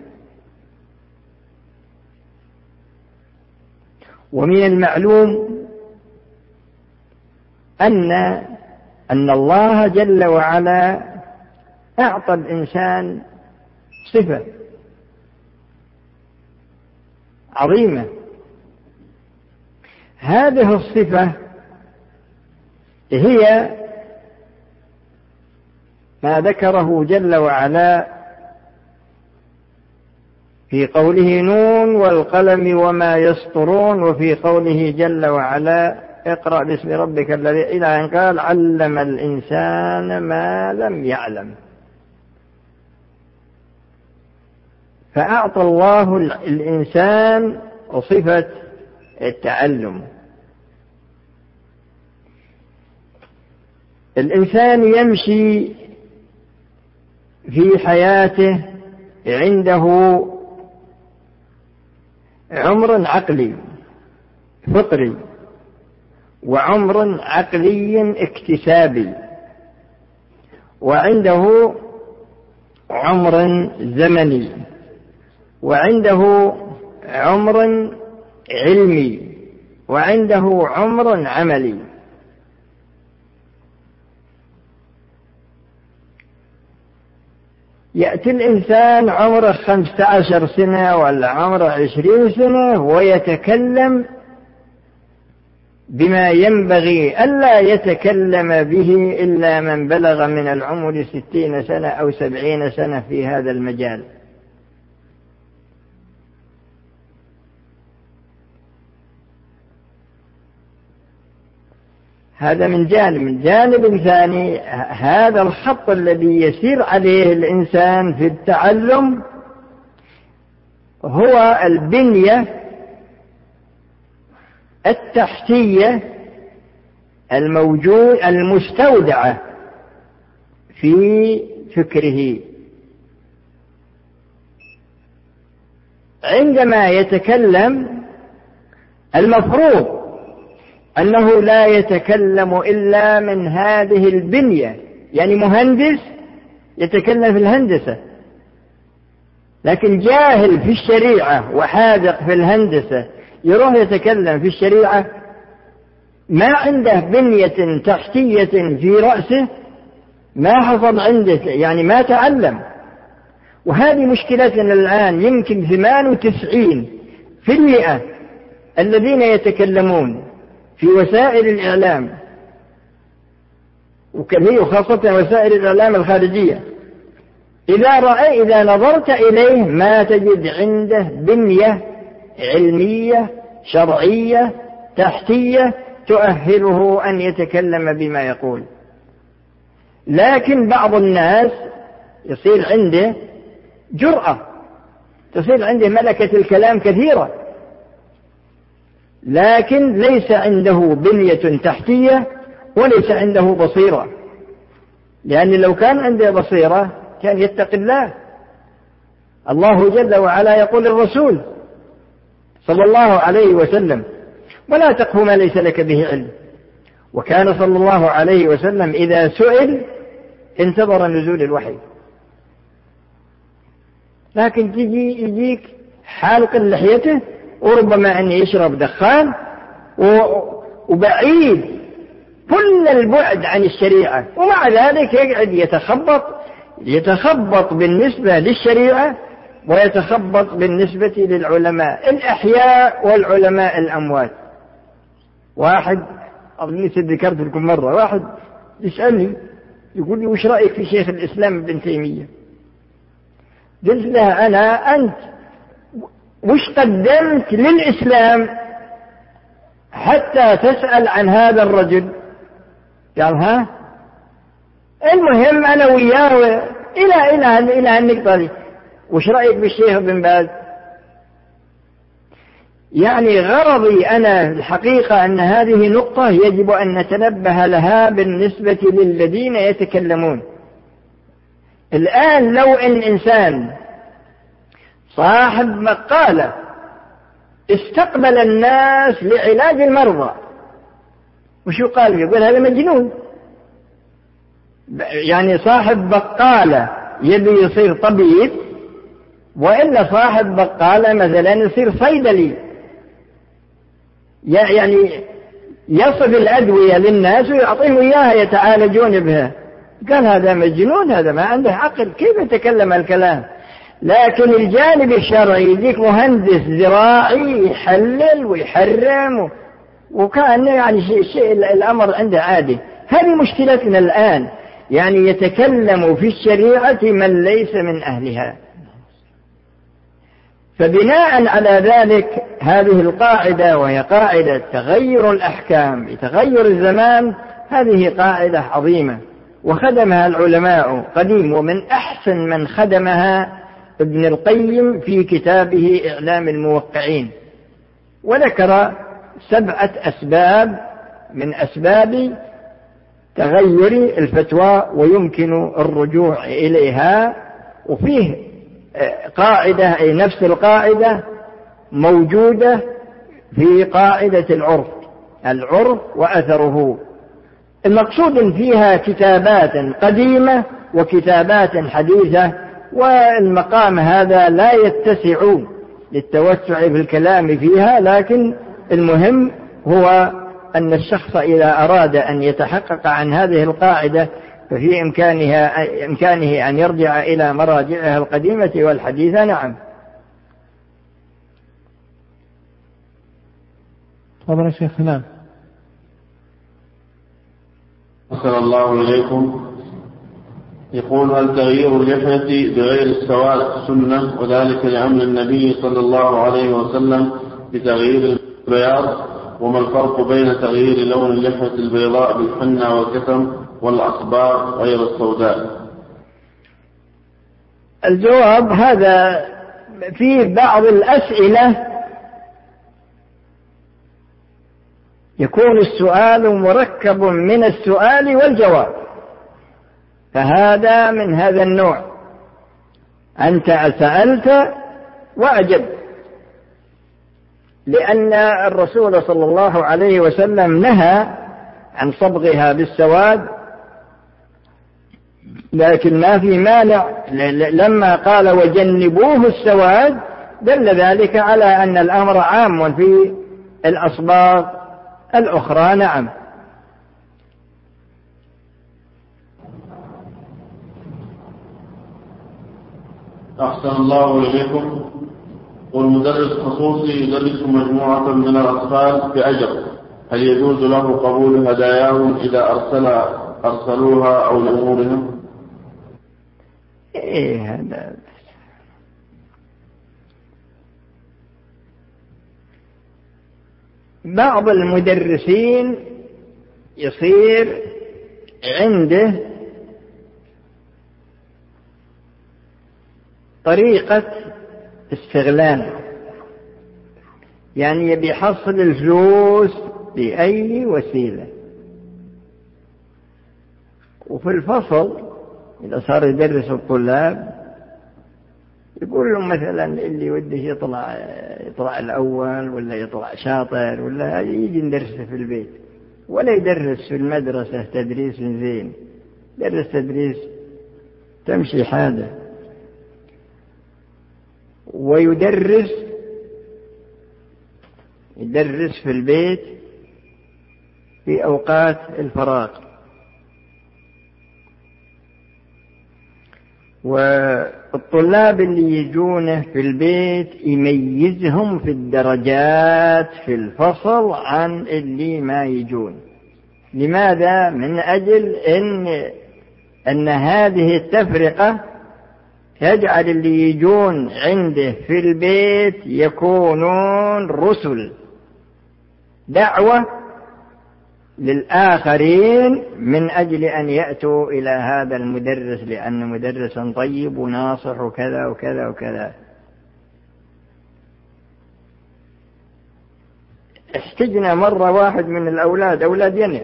ومن المعلوم أن الله جل وعلا أعطى الإنسان صفة عظيمة هذه الصفة هي ما ذكره جل وعلا في قوله نون والقلم وما يسطرون، وفي قوله جل وعلا اقرأ باسم ربك الذي، إلى أن قال علم الإنسان ما لم يعلم. فأعطى الله الإنسان صفة التعلم. الإنسان يمشي في حياته عنده عمر عقلي فطري، وعمر عقلي اكتسابي، وعنده عمر زمني، وعنده عمر علمي، وعنده عمر عملي. يأتي الإنسان عمره 15 سنة ولا عمره 20 سنة ويتكلم بما ينبغي ألا يتكلم به إلا من بلغ من العمر 60 سنة أو 70 سنة في هذا المجال. هذا من جانب. من جانب ثاني، هذا الخط الذي يسير عليه الإنسان في التعلم هو البنية التحتية المستودعة في فكره. عندما يتكلم المفروض أنه لا يتكلم إلا من هذه البنية، يعني مهندس يتكلم في الهندسة، لكن جاهل في الشريعة وحاذق في الهندسة يروح يتكلم في الشريعة، ما عنده بنية تحتية في رأسه، ما حصل عنده، يعني ما تعلم. وهذه مشكلتنا الآن. يمكن 98% الذين يتكلمون في وسائل الإعلام، وخاصة وسائل الإعلام الخارجية، إذا نظرت إليه ما تجد عنده بنية علمية شرعية تحتية تؤهله أن يتكلم بما يقول. لكن بعض الناس يصير عنده جرأة، تصير عنده ملكة الكلام كثيرة، لكن ليس عنده بنية تحتية وليس عنده بصيرة. لأن لو كان عنده بصيرة كان يتقي الله. الله جل وعلا يقول للرسول صلى الله عليه وسلم: ولا تقف ما ليس لك به علم. وكان صلى الله عليه وسلم إذا سئل انتظر نزول الوحي. لكن يجيك حالق لحيته، وربما أن يشرب دخان، وبعيد كل البعد عن الشريعة، ومع ذلك يقعد يتخبط بالنسبة للشريعة، ويتخبط بالنسبة للعلماء الأحياء والعلماء الأموات. واحد أظني ذكرت لكم مرة، واحد يسألني يقول لي: وش رأيك في شيخ الإسلام ابن تيمية؟ قلت له: أنت وش قدمت للإسلام حتى تسأل عن هذا الرجل؟ قال: ها؟ المهم أنا وياه إلى النقطة دي. وش رأيك بالشيخ بن باز؟ يعني غرضي أنا الحقيقة أن هذه نقطة يجب أن نتنبه لها بالنسبة للذين يتكلمون. الآن لو أن إنسان صاحب مقالة استقبل الناس لعلاج المرضى، وشو قال؟ يقول هذا مجنون. يعني صاحب بقالة يبي يصير طبيب، وإلا صاحب بقالة مثلا يصير صيدلي، يعني يصف الأدوية للناس ويعطيهم إياها يتعالجون بها. قال هذا مجنون، هذا ما عنده عقل، كيف يتكلم الكلام؟ لكن الجانب الشرعي يجيك مهندس زراعي يحلل ويحرم وكان يعني شيء الأمر عنده عادي. هذه مشكلتنا الآن، يعني يتكلم في الشريعة من ليس من أهلها. فبناء على ذلك هذه القاعدة، وهي قاعدة تغير الأحكام بتغير الزمان، هذه قاعدة عظيمة وخدمها العلماء قديم، ومن أحسن من خدمها ابن القيم في كتابه إعلام الموقعين، وذكر 7 أسباب من أسباب تغير الفتوى ويمكن الرجوع إليها. وفيه قاعدة، أي نفس القاعدة موجودة في قاعدة العرف وأثره. المقصود فيها كتابات قديمة وكتابات حديثة، والمقام هذا لا يتسع للتوسع في الكلام فيها، لكن المهم هو أن الشخص إذا أراد أن يتحقق عن هذه القاعدة ففي إمكانه أن يرجع إلى مراجعها القديمة والحديثة. نعم. تفضل يا شيخ. نعم. أحسن الله إليكم. يقول: هل تغيير اللحية بغير السواد سنة، وذلك لأمر النبي صلى الله عليه وسلم بتغيير البياض؟ وما الفرق بين تغيير لون اللحية البيضاء بالحنة والكتم والأصباغ غير السوداء؟ الجواب: هذا في بعض الأسئلة يكون السؤال مركب من السؤال والجواب، فهذا من هذا النوع. أنت سألت وأجبت، لأن الرسول صلى الله عليه وسلم نهى عن صبغها بالسواد، لكن ما في مانع لما قال وجنبوه السواد دل ذلك على أن الأمر عام في الأصباغ الأخرى. نعم. أحسن الله إليكم. والمدرس خصوصي يدرس مجموعة من الأطفال بأجر، هل يجوز له قبول هداياهم إذا أرسلوها أو لأمورهم؟ هذا بعض المدرسين يصير عنده طريقة استغلال، يعني يبي يحصل الفلوس بأي وسيلة. وفي الفصل إذا صار يدرس الطلاب يقول لهم مثلا اللي وده يطلع الأول ولا يطلع شاطر ولا يجي ندرسه في البيت، ولا يدرس في المدرسة تدريس زين، يدرس تدريس تمشي حاله، ويدرس في البيت في أوقات الفراغ. والطلاب اللي يجونه في البيت يميزهم في الدرجات في الفصل عن اللي ما يجون. لماذا؟ من أجل أن هذه التفرقة يجعل اللي يجون عنده في البيت يكونون رسل دعوة للآخرين من أجل أن يأتوا إلى هذا المدرس، لأنه مدرسا طيب وناصح وكذا وكذا وكذا. احتجنا مرة واحد من الأولاد، أولاد يني،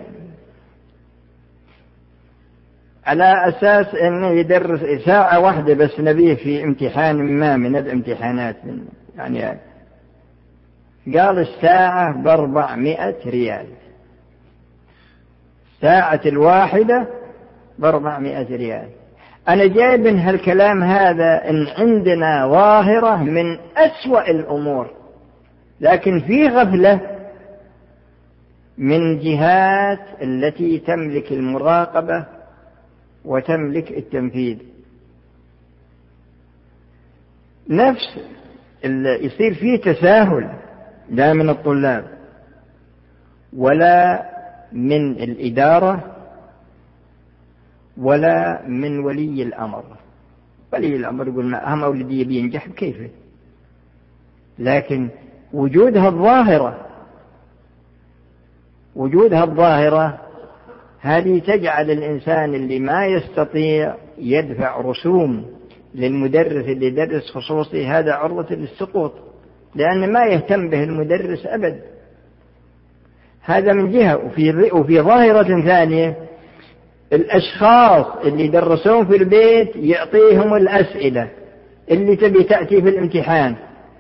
على أساس أنه يدرس ساعة واحدة بس نبيه في امتحان ما من الامتحانات، يعني قال الساعة ب400 ريال، ساعة الواحدة ب400 ريال. أنا جايب من هالكلام هذا إن عندنا ظاهرة من أسوأ الأمور، لكن في غفلة من جهات التي تملك المراقبة وتملك التنفيذ. يصير فيه تساهل لا من الطلاب، ولا من الإدارة ولا من ولي الأمر. ولي الأمر يقول ما مولدي بينجح كيف، لكن وجودها الظاهرة هذه تجعل الإنسان اللي ما يستطيع يدفع رسوم للمدرس اللي يدرس خصوصي هذا عرضة للسقوط، لأن ما يهتم به المدرس أبد. هذا من جهة. وفي ظاهرة ثانية، الأشخاص اللي يدرسون في البيت يعطيهم الأسئلة اللي تبي تأتي في الامتحان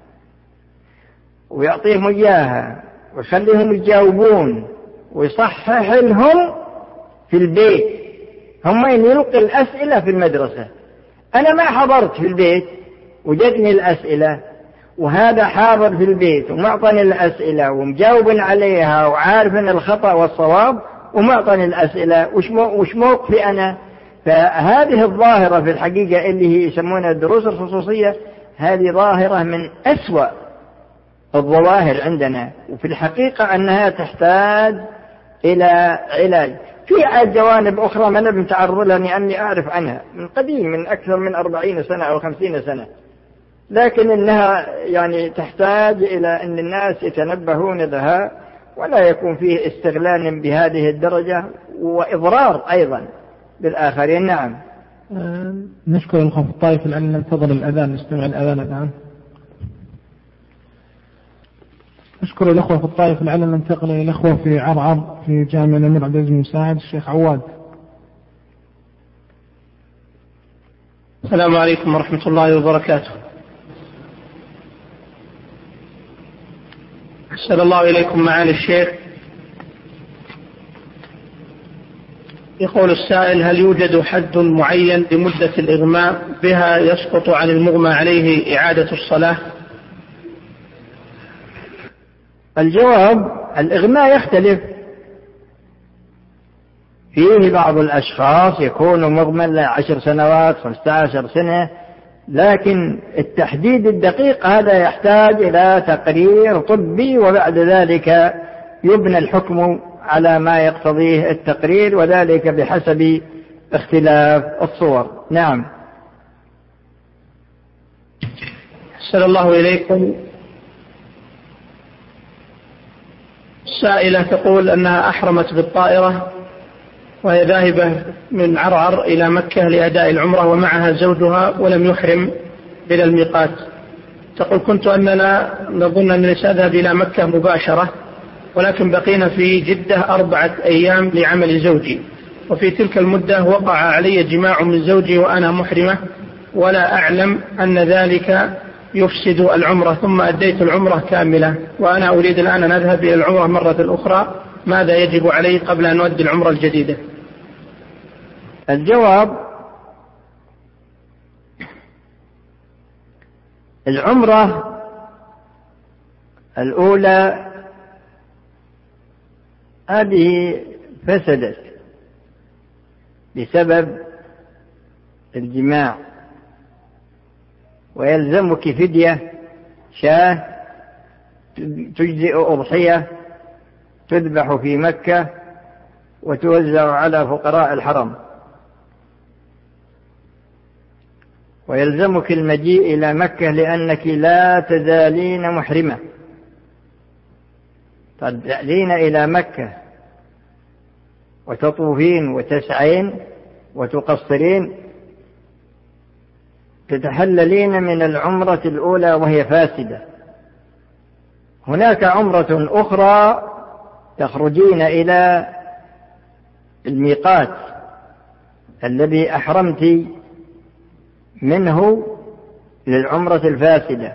ويعطيهم إياها ويخليهم يجاوبون ويصحح لهم في البيت، هم يلقي الأسئلة في المدرسة. أنا ما حضرت في البيت وجدني الأسئلة، وهذا حاضر في البيت ومعطني الأسئلة ومجاوب عليها وعارف أن الخطأ والصواب ومعطني الأسئلة، وش موقفي أنا؟ فهذه الظاهرة في الحقيقة اللي هي يسمونها الدروس الخصوصية، هذه ظاهرة من أسوأ الظواهر عندنا، وفي الحقيقة أنها تحتاج إلى علاج. في جوانب أخرى ما نبي نتعرض لها لأني أعرف عنها من قديم، من أكثر من 40 سنة أو 50 سنة، لكن إنها يعني تحتاج إلى أن الناس يتنبهون لها ولا يكون فيه استغلال بهذه الدرجة وإضرار أيضا بالآخرين. نعم. نشكر الأخوة في الطائف لأن ننتظر الأذان، نستمع الأذان الآن. نشكر الأخوة في الطائف لعلنا ننتقل إلى الأخوة في عرعر في جامع الأمير عبد العزيز بن مساعد، الشيخ عواد. السلام عليكم ورحمة الله وبركاته. أحسن الله إليكم معالي الشيخ. يقول السائل: هل يوجد حد معين لمدة الإغماء بها يسقط عن المغمى عليه إعادة الصلاة؟ الجواب: الإغماء يختلف. فيه بعض الأشخاص يكون مغمى 10 سنوات 15 سنة، لكن التحديد الدقيق هذا يحتاج إلى تقرير طبي، وبعد ذلك يبنى الحكم على ما يقتضيه التقرير، وذلك بحسب اختلاف الصور. نعم. أحسن الله إليكم. السائلة تقول أنها أحرمت بالطائرة وهي ذاهبة من عرعر إلى مكة لأداء العمرة ومعها زوجها ولم يحرم إلى الميقات. تقول: كنت أننا نظن أننا سأذهب إلى مكة مباشرة، ولكن بقينا في جدة 4 أيام لعمل زوجي، وفي تلك المدة وقع علي جماع من زوجي وأنا محرمة، ولا أعلم أن ذلك يفسد العمرة، ثم أديت العمرة كاملة، وأنا أريد الآن أن أذهب إلى العمرة مرة أخرى. ماذا يجب علي قبل أن أؤدي العمرة الجديدة؟ الجواب: العمرة الأولى هذه فسدت بسبب الجماع، ويلزمك فدية شاة تجزئ أضحية تذبح في مكة وتوزع على فقراء الحرم، ويلزمك المجيء إلى مكة لأنك لا تزالين محرمة، تأتين إلى مكة وتطوفين وتسعين وتقصرين، تتحللين من العمرة الأولى وهي فاسدة. هناك عمرة أخرى تخرجين إلى الميقات الذي أحرمت منه للعمرة الفاسدة،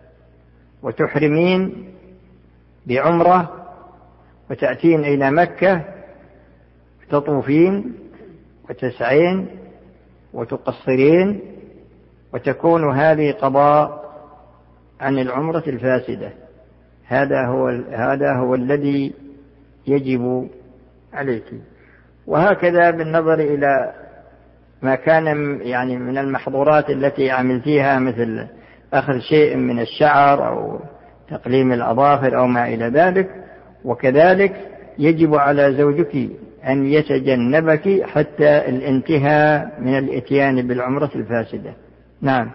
وتحرمين بعمرة وتأتين إلى مكة تطوفين وتسعين وتقصرين، وتكون هذه قضاء عن العمرة الفاسدة. هذا هو الذي يجب عليك. وهكذا بالنظر إلى ما كان يعني من المحظورات التي عملتيها، مثل أخذ شيء من الشعر أو تقليم الأظافر أو ما إلى ذلك، وكذلك يجب على زوجك أن يتجنبك حتى الانتهاء من الإتيان بالعمرة الفاسدة. نعم.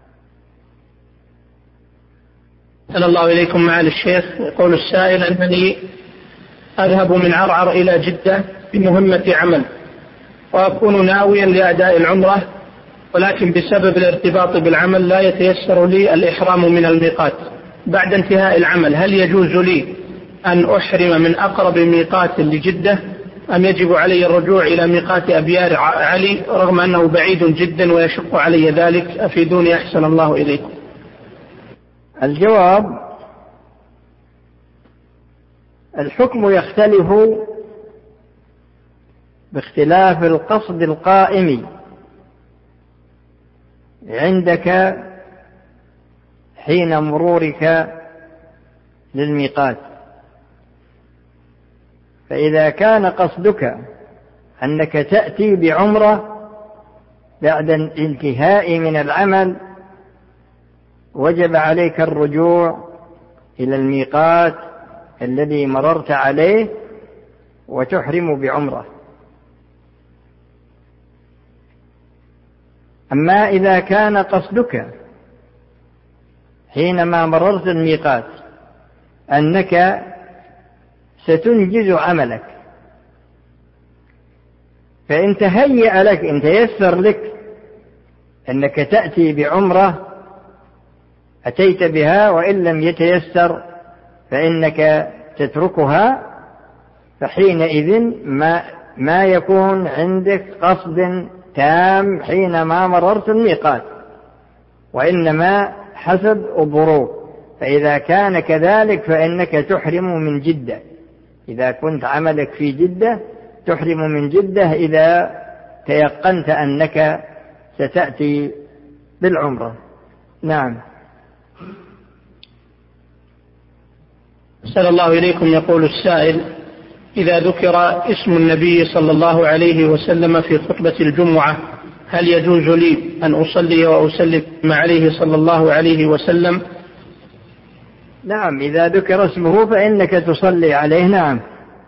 أهلا الله إليكم معالي الشيخ. يقول السائل أنني أذهب من عرعر إلى جدة بمهمة عمل وأكون ناويا لأداء العمرة، ولكن بسبب الارتباط بالعمل لا يتيسر لي الإحرام من الميقات. بعد انتهاء العمل هل يجوز لي أن أحرم من أقرب ميقات لجدة أم يجب علي الرجوع إلى ميقات أبيار علي رغم أنه بعيد جدا ويشق علي ذلك؟ أفيدوني أحسن الله إليكم. الجواب: الحكم يختلف باختلاف القصد القائم عندك حين مرورك للميقات. فإذا كان قصدك أنك تأتي بعمرة بعد الانتهاء من العمل وجب عليك الرجوع إلى الميقات الذي مررت عليه وتحرم بعمرة. أما إذا كان قصدك حينما مررت الميقات أنك ستنجز عملك، فإن تهيأ لك إن تيسر لك أنك تأتي بعمرة أتيت بها، وإن لم يتيسر فإنك تتركها. فحينئذ ما يكون عندك قصد تام حينما مررت الميقات، وإنما حسب الظروف. فإذا كان كذلك فإنك تحرم من جدة. إذا كنت عملك في جدة تحرم من جدة إذا تيقنت أنك ستأتي بالعمرة. نعم. أحسن الله إليكم. يقول السائل: إذا ذكر اسم النبي صلى الله عليه وسلم في خطبة الجمعة هل يجوز لي أن أصلي وأسلم عليه صلى الله عليه وسلم؟ نعم، إذا ذكر اسمه فإنك تصلي عليه. نعم.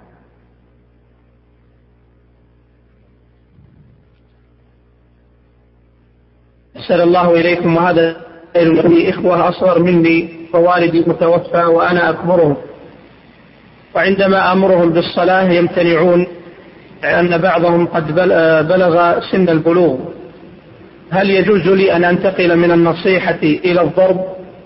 أحسن الله إليكم. وهذا لي إخوة أصغر مني ووالدي متوفى وأنا أكبرهم، وعندما أمرهم بالصلاة يمتنعون لأن بعضهم قد بلغ سن البلوغ. هل يجوز لي أن أنتقل من النصيحة إلى الضرب؟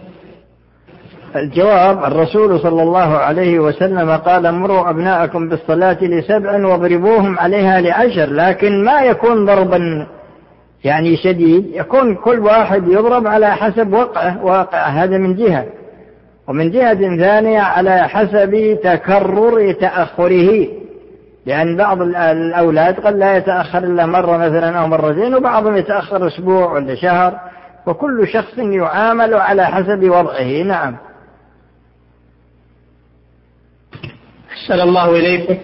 الجواب: الرسول صلى الله عليه وسلم قال: مروا أبناءكم بالصلاة ل7 واضربوهم عليها ل10. لكن ما يكون ضربا يعني شديد، يكون كل واحد يضرب على حسب واقع. هذا من جهة، ومن جهة ثانية على حسب تكرر تأخره، لأن بعض الأولاد قد لا يتأخر إلا مرة مثلا أو مرتين، وبعضهم يتأخر أسبوع ولا شهر، وكل شخص يعامل على حسب وضعه. نعم. أحسن الله إليكم.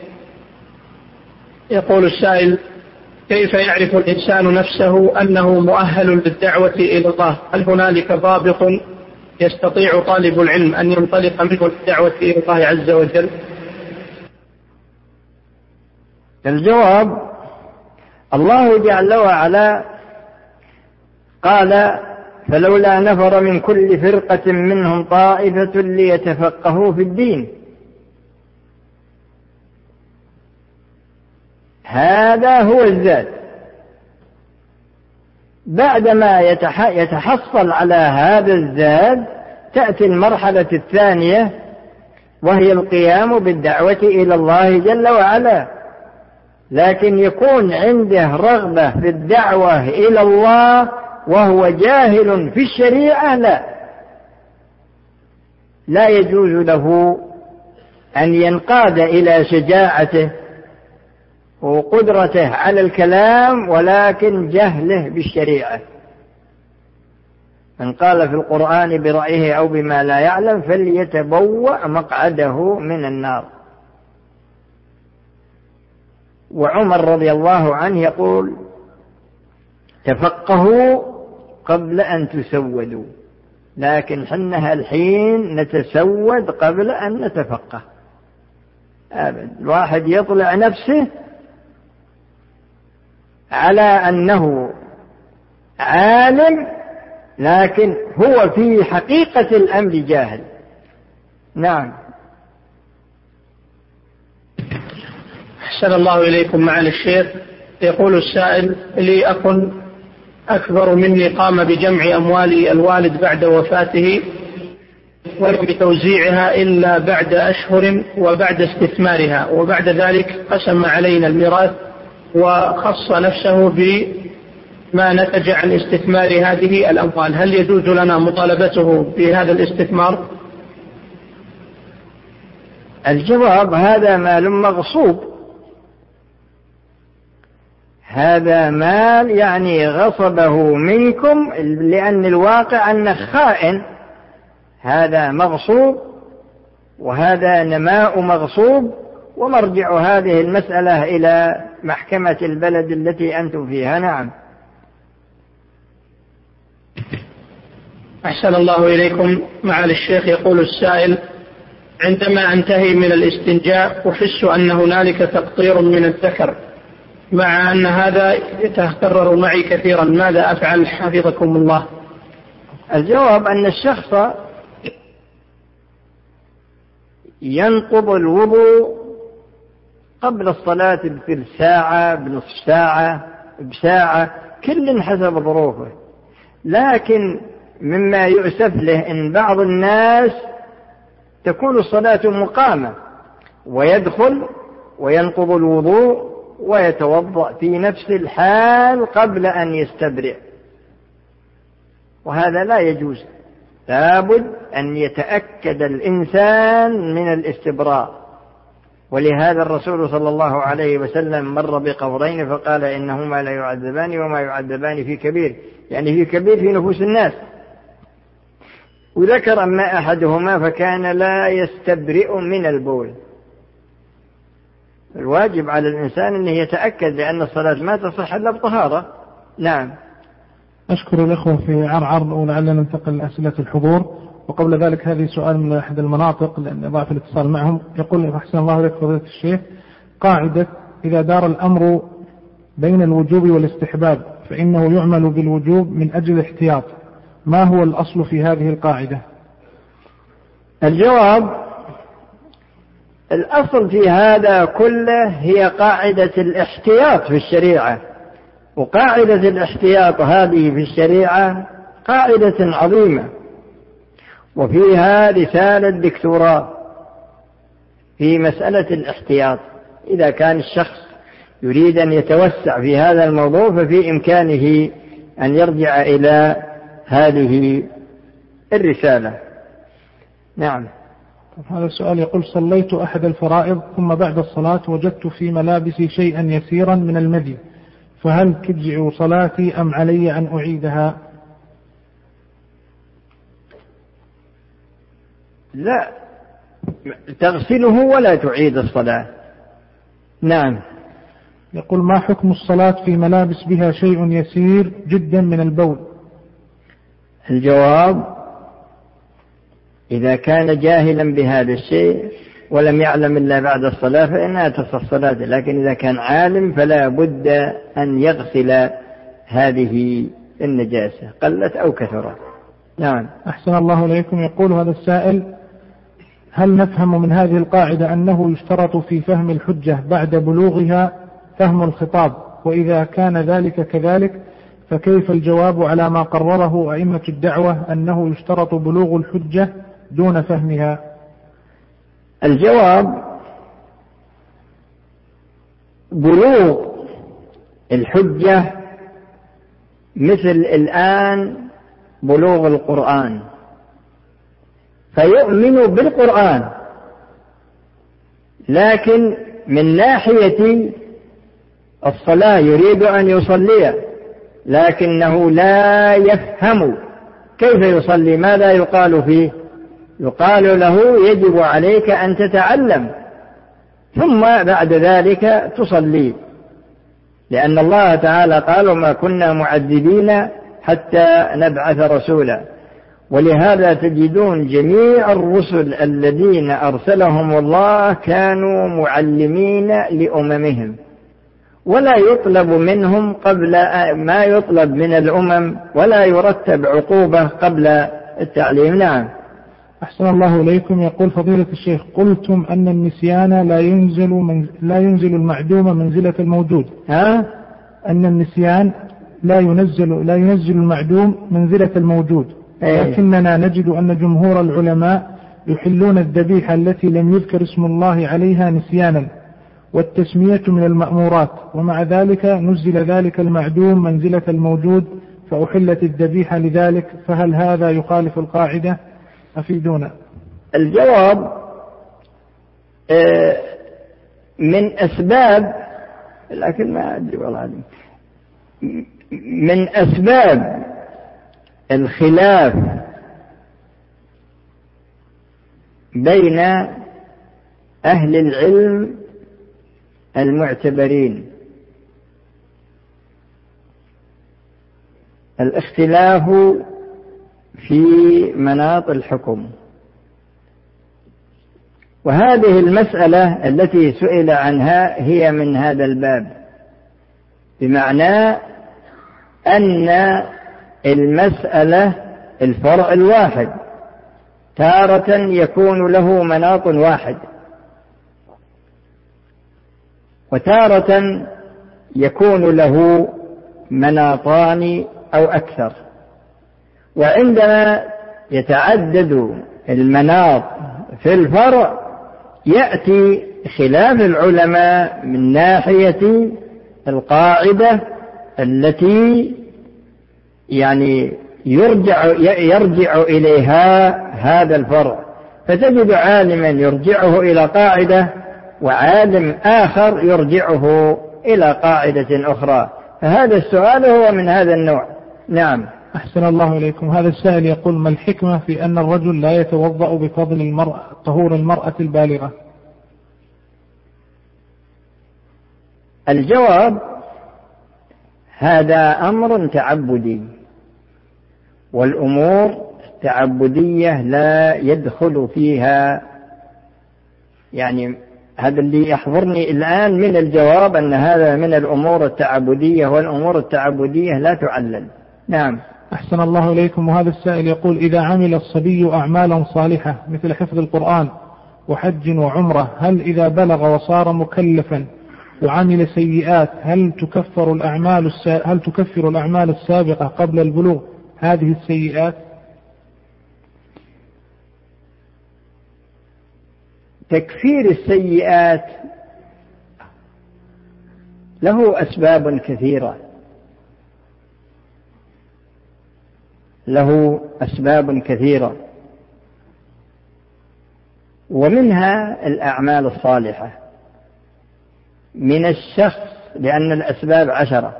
يقول السائل: كيف يعرف الإنسان نفسه أنه مؤهل للدعوة إلى الله؟ هل هنالك ضابط يستطيع طالب العلم أن ينطلق منه الدعوة إلى الله عز وجل؟ الجواب: الله جل وعلا قال: فلولا نفر من كل فرقة منهم طائفة ليتفقهوا في الدين. هذا هو الزاد. بعدما يتحصل على هذا الزاد تأتي المرحلة الثانية، وهي القيام بالدعوة إلى الله جل وعلا. لكن يكون عنده رغبة في الدعوة إلى الله وهو جاهل في الشريعة، لا يجوز له أن ينقاد إلى شجاعته وقدرته على الكلام، ولكن جهله بالشريعة. من قال في القرآن برأيه أو بما لا يعلم فليتبوأ مقعده من النار. وعمر رضي الله عنه يقول: تفقهوا قبل أن تسودوا. لكن حنها الحين نتسود قبل أن نتفقه. الواحد يطلع نفسه على أنه عالم لكن هو في حقيقة الأمر جاهل. نعم. أحسن الله إليكم معالي الشيخ. يقول السائل: لي أخ أكبر مني قام بجمع أموال الوالد بعد وفاته ولم بتوزيعها إلا بعد أشهر وبعد استثمارها، وبعد ذلك قسم علينا الميراث وخص نفسه بما نتج عن استثمار هذه الأموال، هل يجوز لنا مطالبته بهذا الاستثمار؟ الجواب: هذا مال مغصوب، هذا مال يعني غصبه منكم، لأن الواقع أنه خائن. هذا مغصوب وهذا نماء مغصوب، ومرجع هذه المسألة إلى محكمة البلد التي أنتم فيها. نعم. أحسن الله إليكم معالي الشيخ. يقول السائل: عندما أنتهي من الاستنجاء أحس أن هنالك تقطير من الذكر، مع أن هذا يتكرر معي كثيرا، ماذا أفعل حفظكم الله؟ الجواب أن الشخص ينقض الوضوء قبل الصلاة بثلث ساعة، بنصف ساعة، بساعة، كل حسب ظروفه. لكن مما يؤسف له أن بعض الناس تكون الصلاة مقامة ويدخل وينقض الوضوء ويتوضأ في نفس الحال قبل أن يستبرئ، وهذا لا يجوز. لابد أن يتأكد الإنسان من الاستبراء. ولهذا الرسول صلى الله عليه وسلم مر بقبرين فقال: إنهما لا يعذبان وما يعذبان في كبير، يعني في كبير في نفوس الناس. وذكر أما أحدهما فكان لا يستبرئ من البول. الواجب على الإنسان أنه يتأكد، لأن الصلاة ما تصح إلا بطهارة. نعم. أشكر الأخوة في عرعر، ولعلنا ننتقل لأسئلة الحضور. وقبل ذلك هذه سؤال من أحد المناطق لأن ضعف الاتصال معهم. يقول: أحسن الله لك فضيلة الشيخ، قاعدة إذا دار الأمر بين الوجوب والاستحباب فإنه يعمل بالوجوب من أجل الاحتياط، ما هو الأصل في هذه القاعدة؟ الجواب: الأصل في هذا كله هي قاعدة الاحتياط في الشريعة. وقاعدة الاحتياط هذه في الشريعة قاعدة عظيمة، وفيها رسالة دكتوراه في مسألة الاحتياط. إذا كان الشخص يريد أن يتوسع في هذا الموضوع ففي إمكانه أن يرجع إلى هذه الرسالة. نعم. هذا السؤال يقول: صليت أحد الفرائض ثم بعد الصلاة وجدت في ملابسي شيئا يسيرا من المدي، فهل تجزئ صلاتي أم علي أن أعيدها؟ لا، تغسله ولا تعيد الصلاة. نعم. يقول: ما حكم الصلاة في ملابس بها شيء يسير جدا من البول؟ الجواب: إذا كان جاهلا بهذا الشيء ولم يعلم إلا بعد الصلاة فإنها تصح صلاته، لكن إذا كان عالم فلا بد أن يغسل هذه النجاسة قلت أو كثرت. نعم. أحسن الله إليكم. يقول هذا السائل: هل نفهم من هذه القاعدة أنه يشترط في فهم الحجة بعد بلوغها فهم الخطاب؟ وإذا كان ذلك كذلك فكيف الجواب على ما قرره أئمة الدعوة أنه يشترط بلوغ الحجة دون فهمها؟ الجواب: بلوغ الحجة مثل الآن بلوغ القرآن، فيؤمن بالقرآن، لكن من ناحية الصلاة يريد أن يصلي لكنه لا يفهم كيف يصلي، ماذا يقال فيه؟ يقال له: يجب عليك أن تتعلم ثم بعد ذلك تصلي، لأن الله تعالى قال: وما كنا معذبين حتى نبعث رسولا. ولهذا تجدون جميع الرسل الذين أرسلهم الله كانوا معلمين لأممهم، ولا يطلب منهم قبل ما يطلب من الأمم، ولا يرتب عقوبة قبل التعليم. نعم. أحسن الله إليكم. يقول فضيلة الشيخ: قلتم أن النسيان لا ينزل المعدوم منزلة الموجود. أن النسيان لا ينزل المعدوم منزلة الموجود، لكننا نجد أن جمهور العلماء يحلون الذبيحة التي لم يذكر اسم الله عليها نسيانا، والتسمية من المأمورات، ومع ذلك نزل ذلك المعدوم منزلة الموجود فأحلت الذبيحة لذلك، فهل هذا يخالف القاعدة؟ أفيدونا. الجواب من أسباب، لكن ما أدري والله، من أسباب الخلاف بين أهل العلم المعتبرين الاختلاف في مناط الحكم، وهذه المسألة التي سئل عنها هي من هذا الباب، بمعنى أن المسألة الفرع الواحد تارة يكون له مناط واحد، وتارة يكون له مناطان أو أكثر. وعندما يتعدد المناط في الفرع يأتي خلاف العلماء من ناحية القاعدة التي يعني يرجع إليها هذا الفرع، فتجد عالما يرجعه إلى قاعدة، وعالم آخر يرجعه إلى قاعدة أخرى، فهذا السؤال هو من هذا النوع. نعم. أحسن الله إليكم. هذا السائل يقول: ما الحكمة في أن الرجل لا يتوضأ بفضل طهور المرأة البالغة؟ الجواب: هذا أمر تعبدي، والأمور التعبدية لا يدخل فيها، يعني هذا اللي يحضرني الآن من الجواب أن هذا من الأمور التعبدية، والأمور التعبدية لا تعلل. نعم. أحسن الله إليكم. وهذا السائل يقول: إذا عمل الصبي أعمالا صالحة مثل حفظ القرآن وحج وعمرة، هل إذا بلغ وصار مكلفا وعمل سيئات هل تكفر الأعمال السابقة قبل البلوغ هذه السيئات؟ تكفير السيئات له أسباب كثيرة، ومنها الأعمال الصالحة من الشخص، لأن الأسباب 10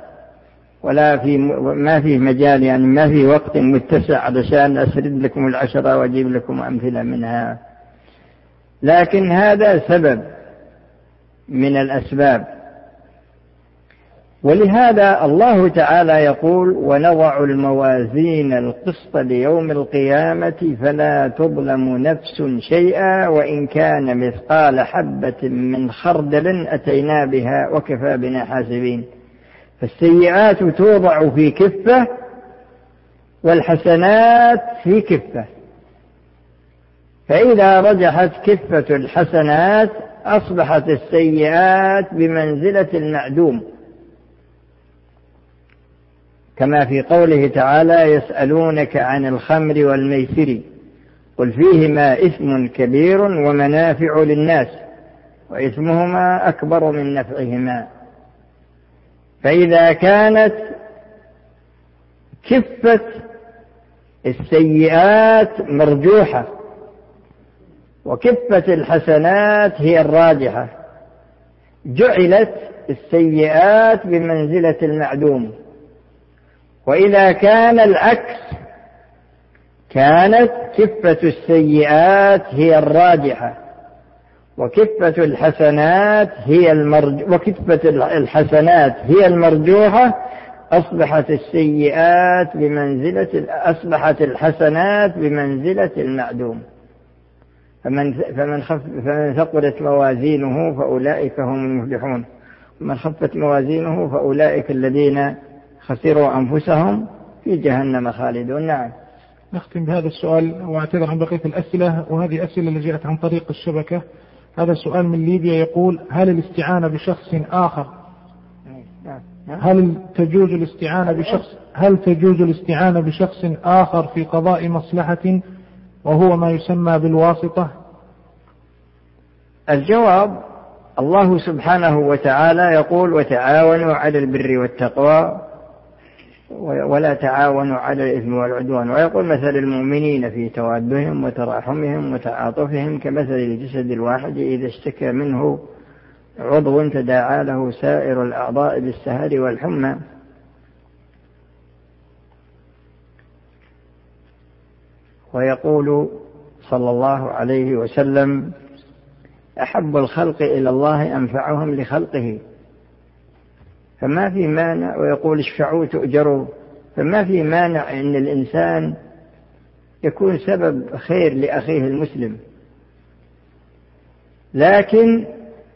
ما في مجال، يعني ما في وقت متسع علشان أسرد لكم 10 وأجيب لكم أمثلة منها، لكن هذا سبب من الأسباب. ولهذا الله تعالى يقول: ونضع الموازين القسط ليوم القيامة فلا تظلم نفس شيئا وإن كان مثقال حبة من خردل أتينا بها وكفى بنا حاسبين. فالسيئات توضع في كفة والحسنات في كفة، فإذا رجحت كفة الحسنات أصبحت السيئات بمنزلة المعدوم، كما في قوله تعالى: يسألونك عن الخمر والميسر قل فيهما إثم كبير ومنافع للناس وإثمهما أكبر من نفعهما. فإذا كانت كفة السيئات مرجوحة وكفة الحسنات هي الراجحة، جعلت السيئات بمنزلة المعدوم. وإذا كان العكس، كانت كفة السيئات هي الراجحة وكفة الحسنات هي المرجوحة، أصبحت الحسنات بمنزلة المعدوم. فمن ثقلت موازينه فأولئك هم المفلحون، ومن خفت موازينه فأولئك الذين خسروا أنفسهم في جهنم خالدون. نعم. نختم بهذا السؤال واعتذر عن بقية الأسئلة، وهذه أسئلة اللي جاءت عن طريق الشبكة. هذا السؤال من ليبيا يقول: هل الاستعانة بشخص آخر هل تجوز الاستعانة بشخص آخر في قضاء مصلحة وهو ما يسمى بالواسطة؟ الجواب: الله سبحانه وتعالى يقول: وتعاونوا على البر والتقوى ولا تعاونوا على الإثم والعدوان. ويقول: مثل المؤمنين في توادهم وتراحمهم وتعاطفهم كمثل الجسد الواحد إذا اشتكى منه عضو تداعى له سائر الأعضاء بالسهر والحمى. ويقول صلى الله عليه وسلم: أحب الخلق إلى الله أنفعهم لخلقه، فما في مانع. ويقول: اشفعوا تؤجروا. فما في مانع أن الإنسان يكون سبب خير لأخيه المسلم، لكن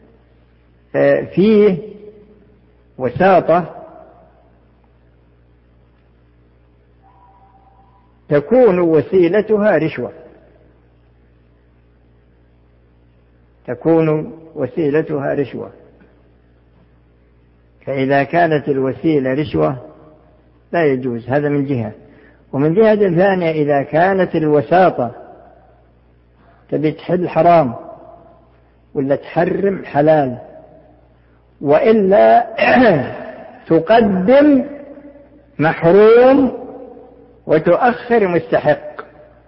فيه وساطة تكون وسيلتها رشوة. فإذا كانت الوسيلة رشوة لا يجوز، هذا من جهة. ومن جهة ثانية إذا كانت الوساطة تبي تحل حرام ولا تحرم حلال، وإلا تقدم محروم وتؤخر مستحق.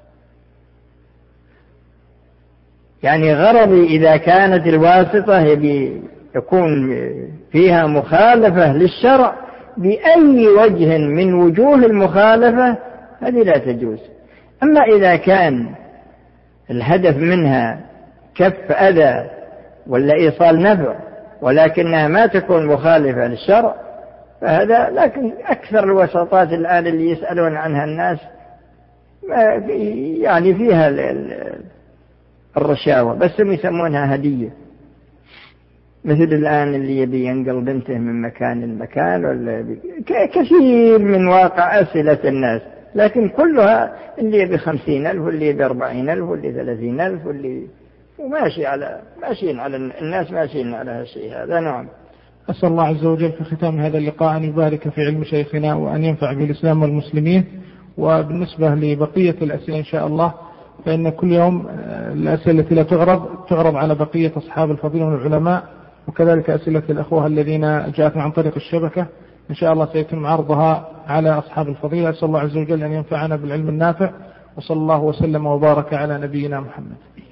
يعني غرضي إذا كانت الواسطة يكون فيها مخالفة للشرع بأي وجه من وجوه المخالفة، هذه لا تجوز. أما إذا كان الهدف منها كف أذى ولا إيصال نفع ولكنها ما تكون مخالفة للشرع فهذا. لكن أكثر الوساطات الآن اللي يسألون عنها الناس يعني فيها الرشاوى، بس هم يسمونها هدية. مثل الآن اللي يبي ينقل بنته من مكان لمكان، ولا كثير من واقع أسئلة الناس، لكن كلها اللي يبي 50,000 واللي يبي 40,000 واللي 30,000 واللي ماشيين على الناس ماشيين على هالشيء هذا. نعم. أسأل الله عز وجل في ختام هذا اللقاء أن يبارك في علم شيخنا وأن ينفع بالإسلام والمسلمين. وبالنسبة لبقية الأسئلة إن شاء الله فإن كل يوم الأسئلة التي لا تعرض على بقية أصحاب الفضيلة والعلماء، وكذلك أسئلة الأخوة الذين جاءتنا عن طريق الشبكة إن شاء الله سيتم عرضها على أصحاب الفضيلة. أسأل الله عز وجل أن ينفعنا بالعلم النافع، وصلى الله وسلم وبارك على نبينا محمد.